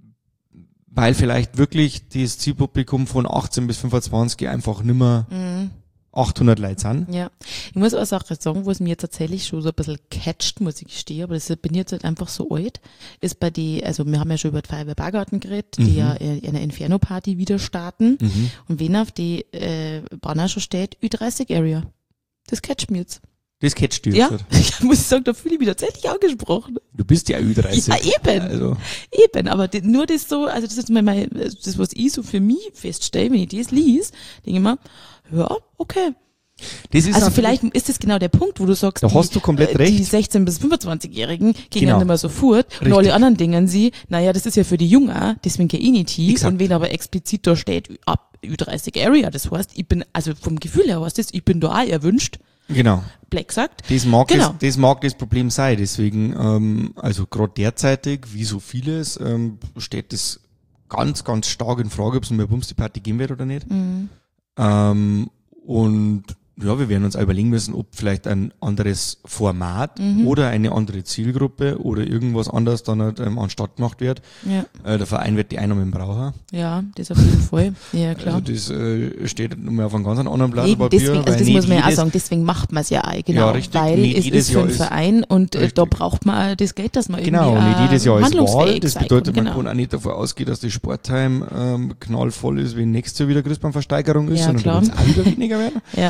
weil vielleicht wirklich das Zielpublikum von achtzehn bis fünfundzwanzig einfach nimmer Mhm. achthundert Leute sind. Ja, ich muss auch sagen, wo es mir tatsächlich schon so ein bisschen catcht, muss ich gestehen, aber das bin jetzt halt einfach so alt, ist bei die, also wir haben ja schon über die Feuerwehr Bargarten geredet, die Mhm. ja äh, eine Inferno-Party wieder starten Mhm. und wenn auf die äh, Banner schon steht, Ü dreißig Area. Das catcht mir jetzt. Das catcht dich Ja, jetzt. ich muss sagen, da fühle ich mich tatsächlich angesprochen. Du bist ja Ü dreißig. Ja, eben. Also, Eben, aber die, nur das so, also das ist mein, mein, das, was ich so für mich feststelle, wenn ich das lies, denke ich mir, ja, okay. das ist Also natürlich- vielleicht ist das genau der Punkt, wo du sagst, Da hast du komplett äh, recht. die sechzehn- bis fünfundzwanzigjährigen gehen Genau. dann immer so fort und Richtig. alle anderen denken sie, naja, das ist ja für die Jungen, deswegen gehe ich nicht hin. Exakt. Und wenn aber explizit da steht, ab Ü dreißig Area, das heißt, ich bin, also vom Gefühl her heißt das, ich bin da auch erwünscht, Genau. Black sagt. Das mag, Genau. das, das mag das Problem sein. Deswegen, ähm, also gerade derzeitig, wie so vieles, ähm, steht das ganz, ganz stark in Frage, ob es eine Bumsti-Party geben wird oder nicht. Mhm. Ähm, und ja, wir werden uns auch überlegen müssen, ob vielleicht ein anderes Format Mhm. oder eine andere Zielgruppe oder irgendwas anderes dann halt, ähm, anstatt gemacht wird. Ja, Äh, der Verein wird die Einnahmen brauchen. ja, das auf jeden Fall. Ja, klar. Also das äh, steht nochmal auf einem ganz anderen Blatt Eben, Papier. deswegen, also weil das nicht muss man ja auch jedes- sagen, deswegen macht man es ja auch, genau, Ja, richtig. weil Nicht es jedes ist für Jahr einen ist- Verein und äh, da Richtig. braucht man auch das Geld, dass man Genau, irgendwie nicht jedes Jahr ist Wahl. handlungsfähig Das sein bedeutet, kann, man genau. kann auch nicht davon ausgehen, dass das Sportheim ähm, knallvoll ist, wenn nächstes Jahr wieder Christbahnversteigerung ist, Ja, sondern klar. da wird es auch wieder weniger werden. Ja,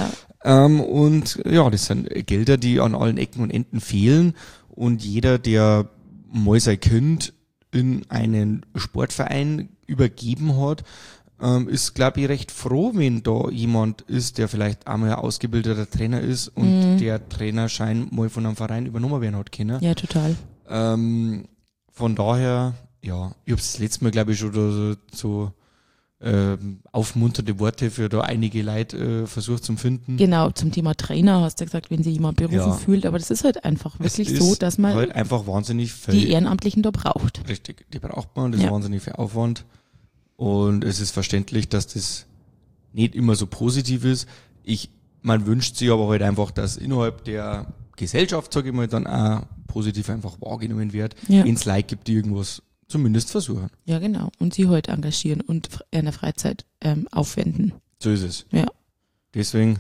Ähm, und ja, das sind Gelder, die an allen Ecken und Enden fehlen. Und jeder, der mal sein Kind in einen Sportverein übergeben hat, ähm, ist, glaube ich, recht froh, wenn da jemand ist, der vielleicht einmal ein ausgebildeter Trainer ist und Mhm. der Trainerschein mal von einem Verein übernommen werden hat können. Ja, total. Ähm, von daher, ja, ich habe das letzte Mal, glaube ich, schon da so, so ähm, aufmunternde Worte für da einige Leute äh, versucht zu finden. Genau, zum Thema Trainer hast du gesagt, wenn sich jemand berufen Ja. fühlt, aber das ist halt einfach Es wirklich ist so, dass man halt einfach wahnsinnig viel. die Ehrenamtlichen da braucht. Richtig, die braucht man, das ist Ja. wahnsinnig viel Aufwand. Und es ist verständlich, dass das nicht immer so positiv ist. Ich, man wünscht sich aber halt einfach, dass innerhalb der Gesellschaft, sage ich mal, dann auch positiv einfach wahrgenommen wird, Ja. wenn es Leute gibt, die irgendwas zumindest versuchen. Ja, genau. Und sie heute engagieren und f- in der Freizeit ähm, aufwenden. So ist es. Ja. Deswegen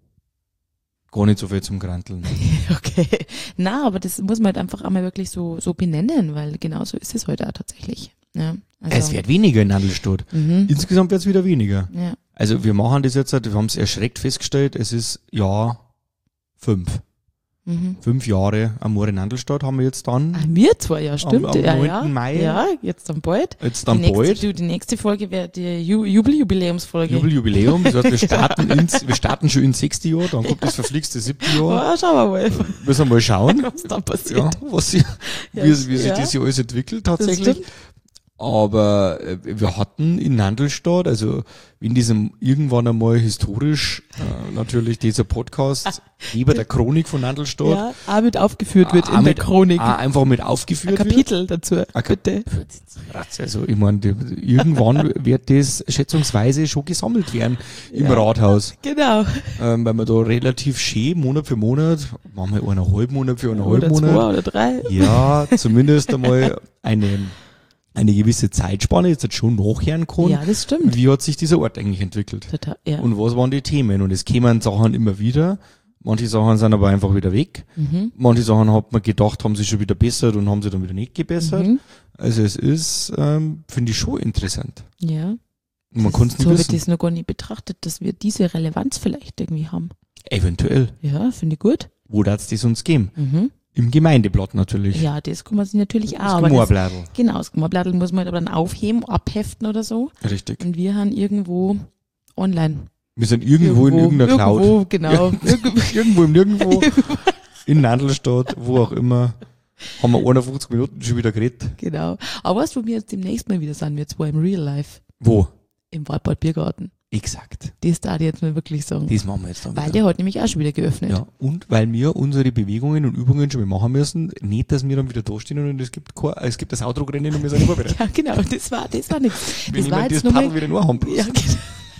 gar nicht so viel zum Granteln. Okay. Na, aber das muss man halt einfach einmal wirklich so, so benennen, weil genau so ist es heute auch tatsächlich. Ja, also, Es wird weniger in Handelstadt. mhm. Insgesamt wird es wieder weniger. Ja. Also wir machen das jetzt, wir haben es erschreckt festgestellt, es ist Jahr fünf. Mhm. Fünf Jahre am Moor in Handelstadt haben wir jetzt dann. Ah, wir zwei, ja, stimmt. am ja, neunten ja. Mai. Ja, jetzt dann bald. Jetzt dann die nächste, bald. Du, die nächste Folge wäre die Ju Jubel Jubiläumsfolge. Jubel, Jubiläum. Das heißt, wir starten, ins, wir starten schon ins sechste Jahr, dann kommt das verflixte siebte Jahr. Oh, schauen wir mal, Müssen wir mal schauen, was dann passiert. ja, was sie, Ja, wie, wie sich ja. das hier alles entwickelt Das tatsächlich. stimmt. Aber äh, wir hatten in Handelstadt, also in diesem irgendwann einmal historisch äh, natürlich dieser Podcast neben der Chronik von Handelstadt Ja, auch mit aufgeführt wird auch in der mit- Chronik. auch einfach mit Ein aufgeführt wird. Kapitel dazu, Ein Kap- bitte. Also ich meine, die- irgendwann wird das schätzungsweise schon gesammelt werden im Ja. Rathaus. Genau. Ähm, weil man da relativ schön Monat für Monat, manchmal eineinhalb Monat für eineinhalb Oder zwei Monat, oder drei. ja, zumindest einmal eine, eine gewisse Zeitspanne jetzt halt schon nachhören kann. Ja, das stimmt. Wie hat sich dieser Ort eigentlich entwickelt? Total, ja. Und was waren die Themen? Und es kämen Sachen immer wieder. Manche Sachen sind aber einfach wieder weg. Mhm. Manche Sachen hat man gedacht, haben sich schon wieder bessert und haben sie dann wieder nicht gebessert. Mhm. Also es ist, ähm, finde ich schon interessant. Ja. Und man kann es nicht So wird wissen. das noch gar nicht betrachtet, dass wir diese Relevanz vielleicht irgendwie haben. Eventuell. Ja, finde ich gut. Wo darf es das uns geben? Mhm. Im Gemeindeblatt natürlich. Ja, das kann man sich natürlich auch. Das Aber das, Gemorbladel. genau, das Gemorbladel muss man halt aber dann aufheben, abheften oder so. Richtig. Und wir haben irgendwo online. Wir sind irgendwo, in irgendeiner Cloud. Irgendwo, genau. Irgendwo im Nirgendwo. In Nadelstadt, wo auch immer. Haben wir einundfünfzig Minuten schon wieder geredet. Genau. Aber weißt du, wo wir jetzt demnächst mal wieder sind, wir zwei im Real Life, Wo? im Waldbad Biergarten. Exakt. Das darf ich jetzt mal wirklich sagen. Das machen wir jetzt dann Weil wieder. der hat nämlich auch schon wieder geöffnet. Ja, und weil wir unsere Bewegungen und Übungen schon mal machen müssen, nicht, dass wir dann wieder dastehen und es gibt kein, es gibt das Outro-Rennen und wir sind vorbereitet. Ja, genau, das war, das war nichts. Wir Das war nehmen jetzt das nur Paddel mal, wieder nur haben. ja, genau.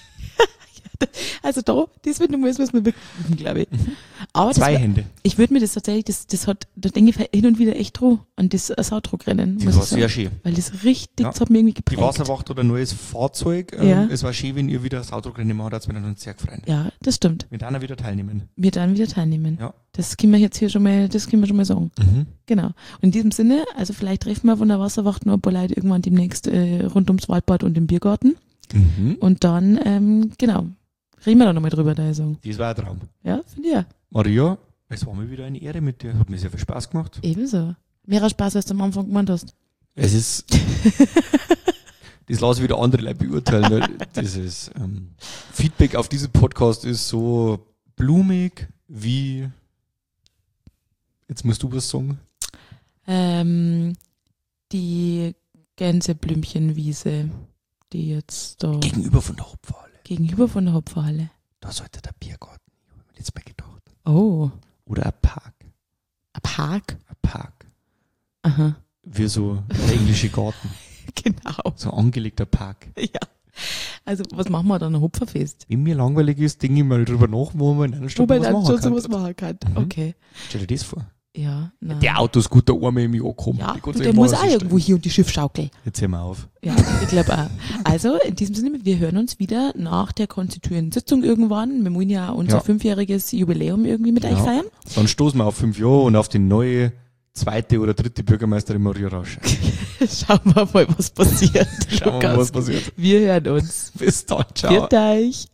Also da, das wird nochmal, das muss man wirklich üben, glaube ich. Aber das Zwei war, Hände. ich würde mir das tatsächlich, das, das hat, da denke ich hin und wieder echt dran an das Saudruckrennen. Das muss war ich sagen. sehr schön. Weil das richtig, Ja. das hat mir irgendwie Die geprägt. Wasserwacht hat ein neues Fahrzeug. Ähm, Ja. Es war schön, wenn ihr wieder das Outro-Rennen macht, als wir uns sehr gefreut. Ja, das stimmt. Wir dann auch wieder teilnehmen. Wir dann wieder teilnehmen. Ja. Das können wir jetzt hier schon mal, das können wir schon mal sagen. Mhm. Genau. Und in diesem Sinne, also vielleicht treffen wir von der Wasserwacht noch ein paar Leute irgendwann demnächst äh, rund ums Waldbad und im Biergarten. Mhm. Und dann, ähm, genau, reden wir da nochmal drüber, da ich sagen. Das war ein Traum. Ja, finde ich ja. Maria, es war mir wieder eine Ehre mit dir. Hat mir sehr viel Spaß gemacht. Ebenso. Mehr Spaß, als du am Anfang gemeint hast. Es ist. Das lasse ich wieder andere Leute beurteilen. Ne? Das ist, ähm, Feedback auf diesen Podcast ist so blumig wie. Jetzt musst du was sagen. Ähm, die Gänseblümchenwiese, die jetzt da Gegenüber von der Hopferhalle. gegenüber von der Hopferhalle. Da sollte der Biergarten. Ich habe mir jetzt mal gedacht. Oh, Oder ein Park. ein Park? Ein Park. Aha, Wie so der englische Garten. genau. So ein angelegter Park. Ja. Also, was machen wir dann? Ein Hopferfest? Wenn mir langweilig ist, denke ich mal drüber nach, wo man in einer Stadt Wobei was dann machen schon kann. sowas machen kann. Mhm. Okay. Stell dir das vor. Ja, nein. Der Autoscooter einmal im Jahr kommt. Ja, Die du, kannst du der immer muss auch ausstellen. irgendwo hier und die Schiffschaukel. Jetzt hören wir auf. Ja, ich glaube auch. Also, in diesem Sinne, wir hören uns wieder nach der konstituierenden Sitzung irgendwann. Wir wollen ja unser Ja. fünfjähriges Jubiläum irgendwie mit Ja. euch feiern. Dann stoßen wir auf fünf Jahre und auf die neue zweite oder dritte Bürgermeisterin Maria Rausch. Schauen wir mal, was passiert. Schauen wir mal, Lukas. was passiert. Wir hören uns. Bis dann. Ciao. Viert euch.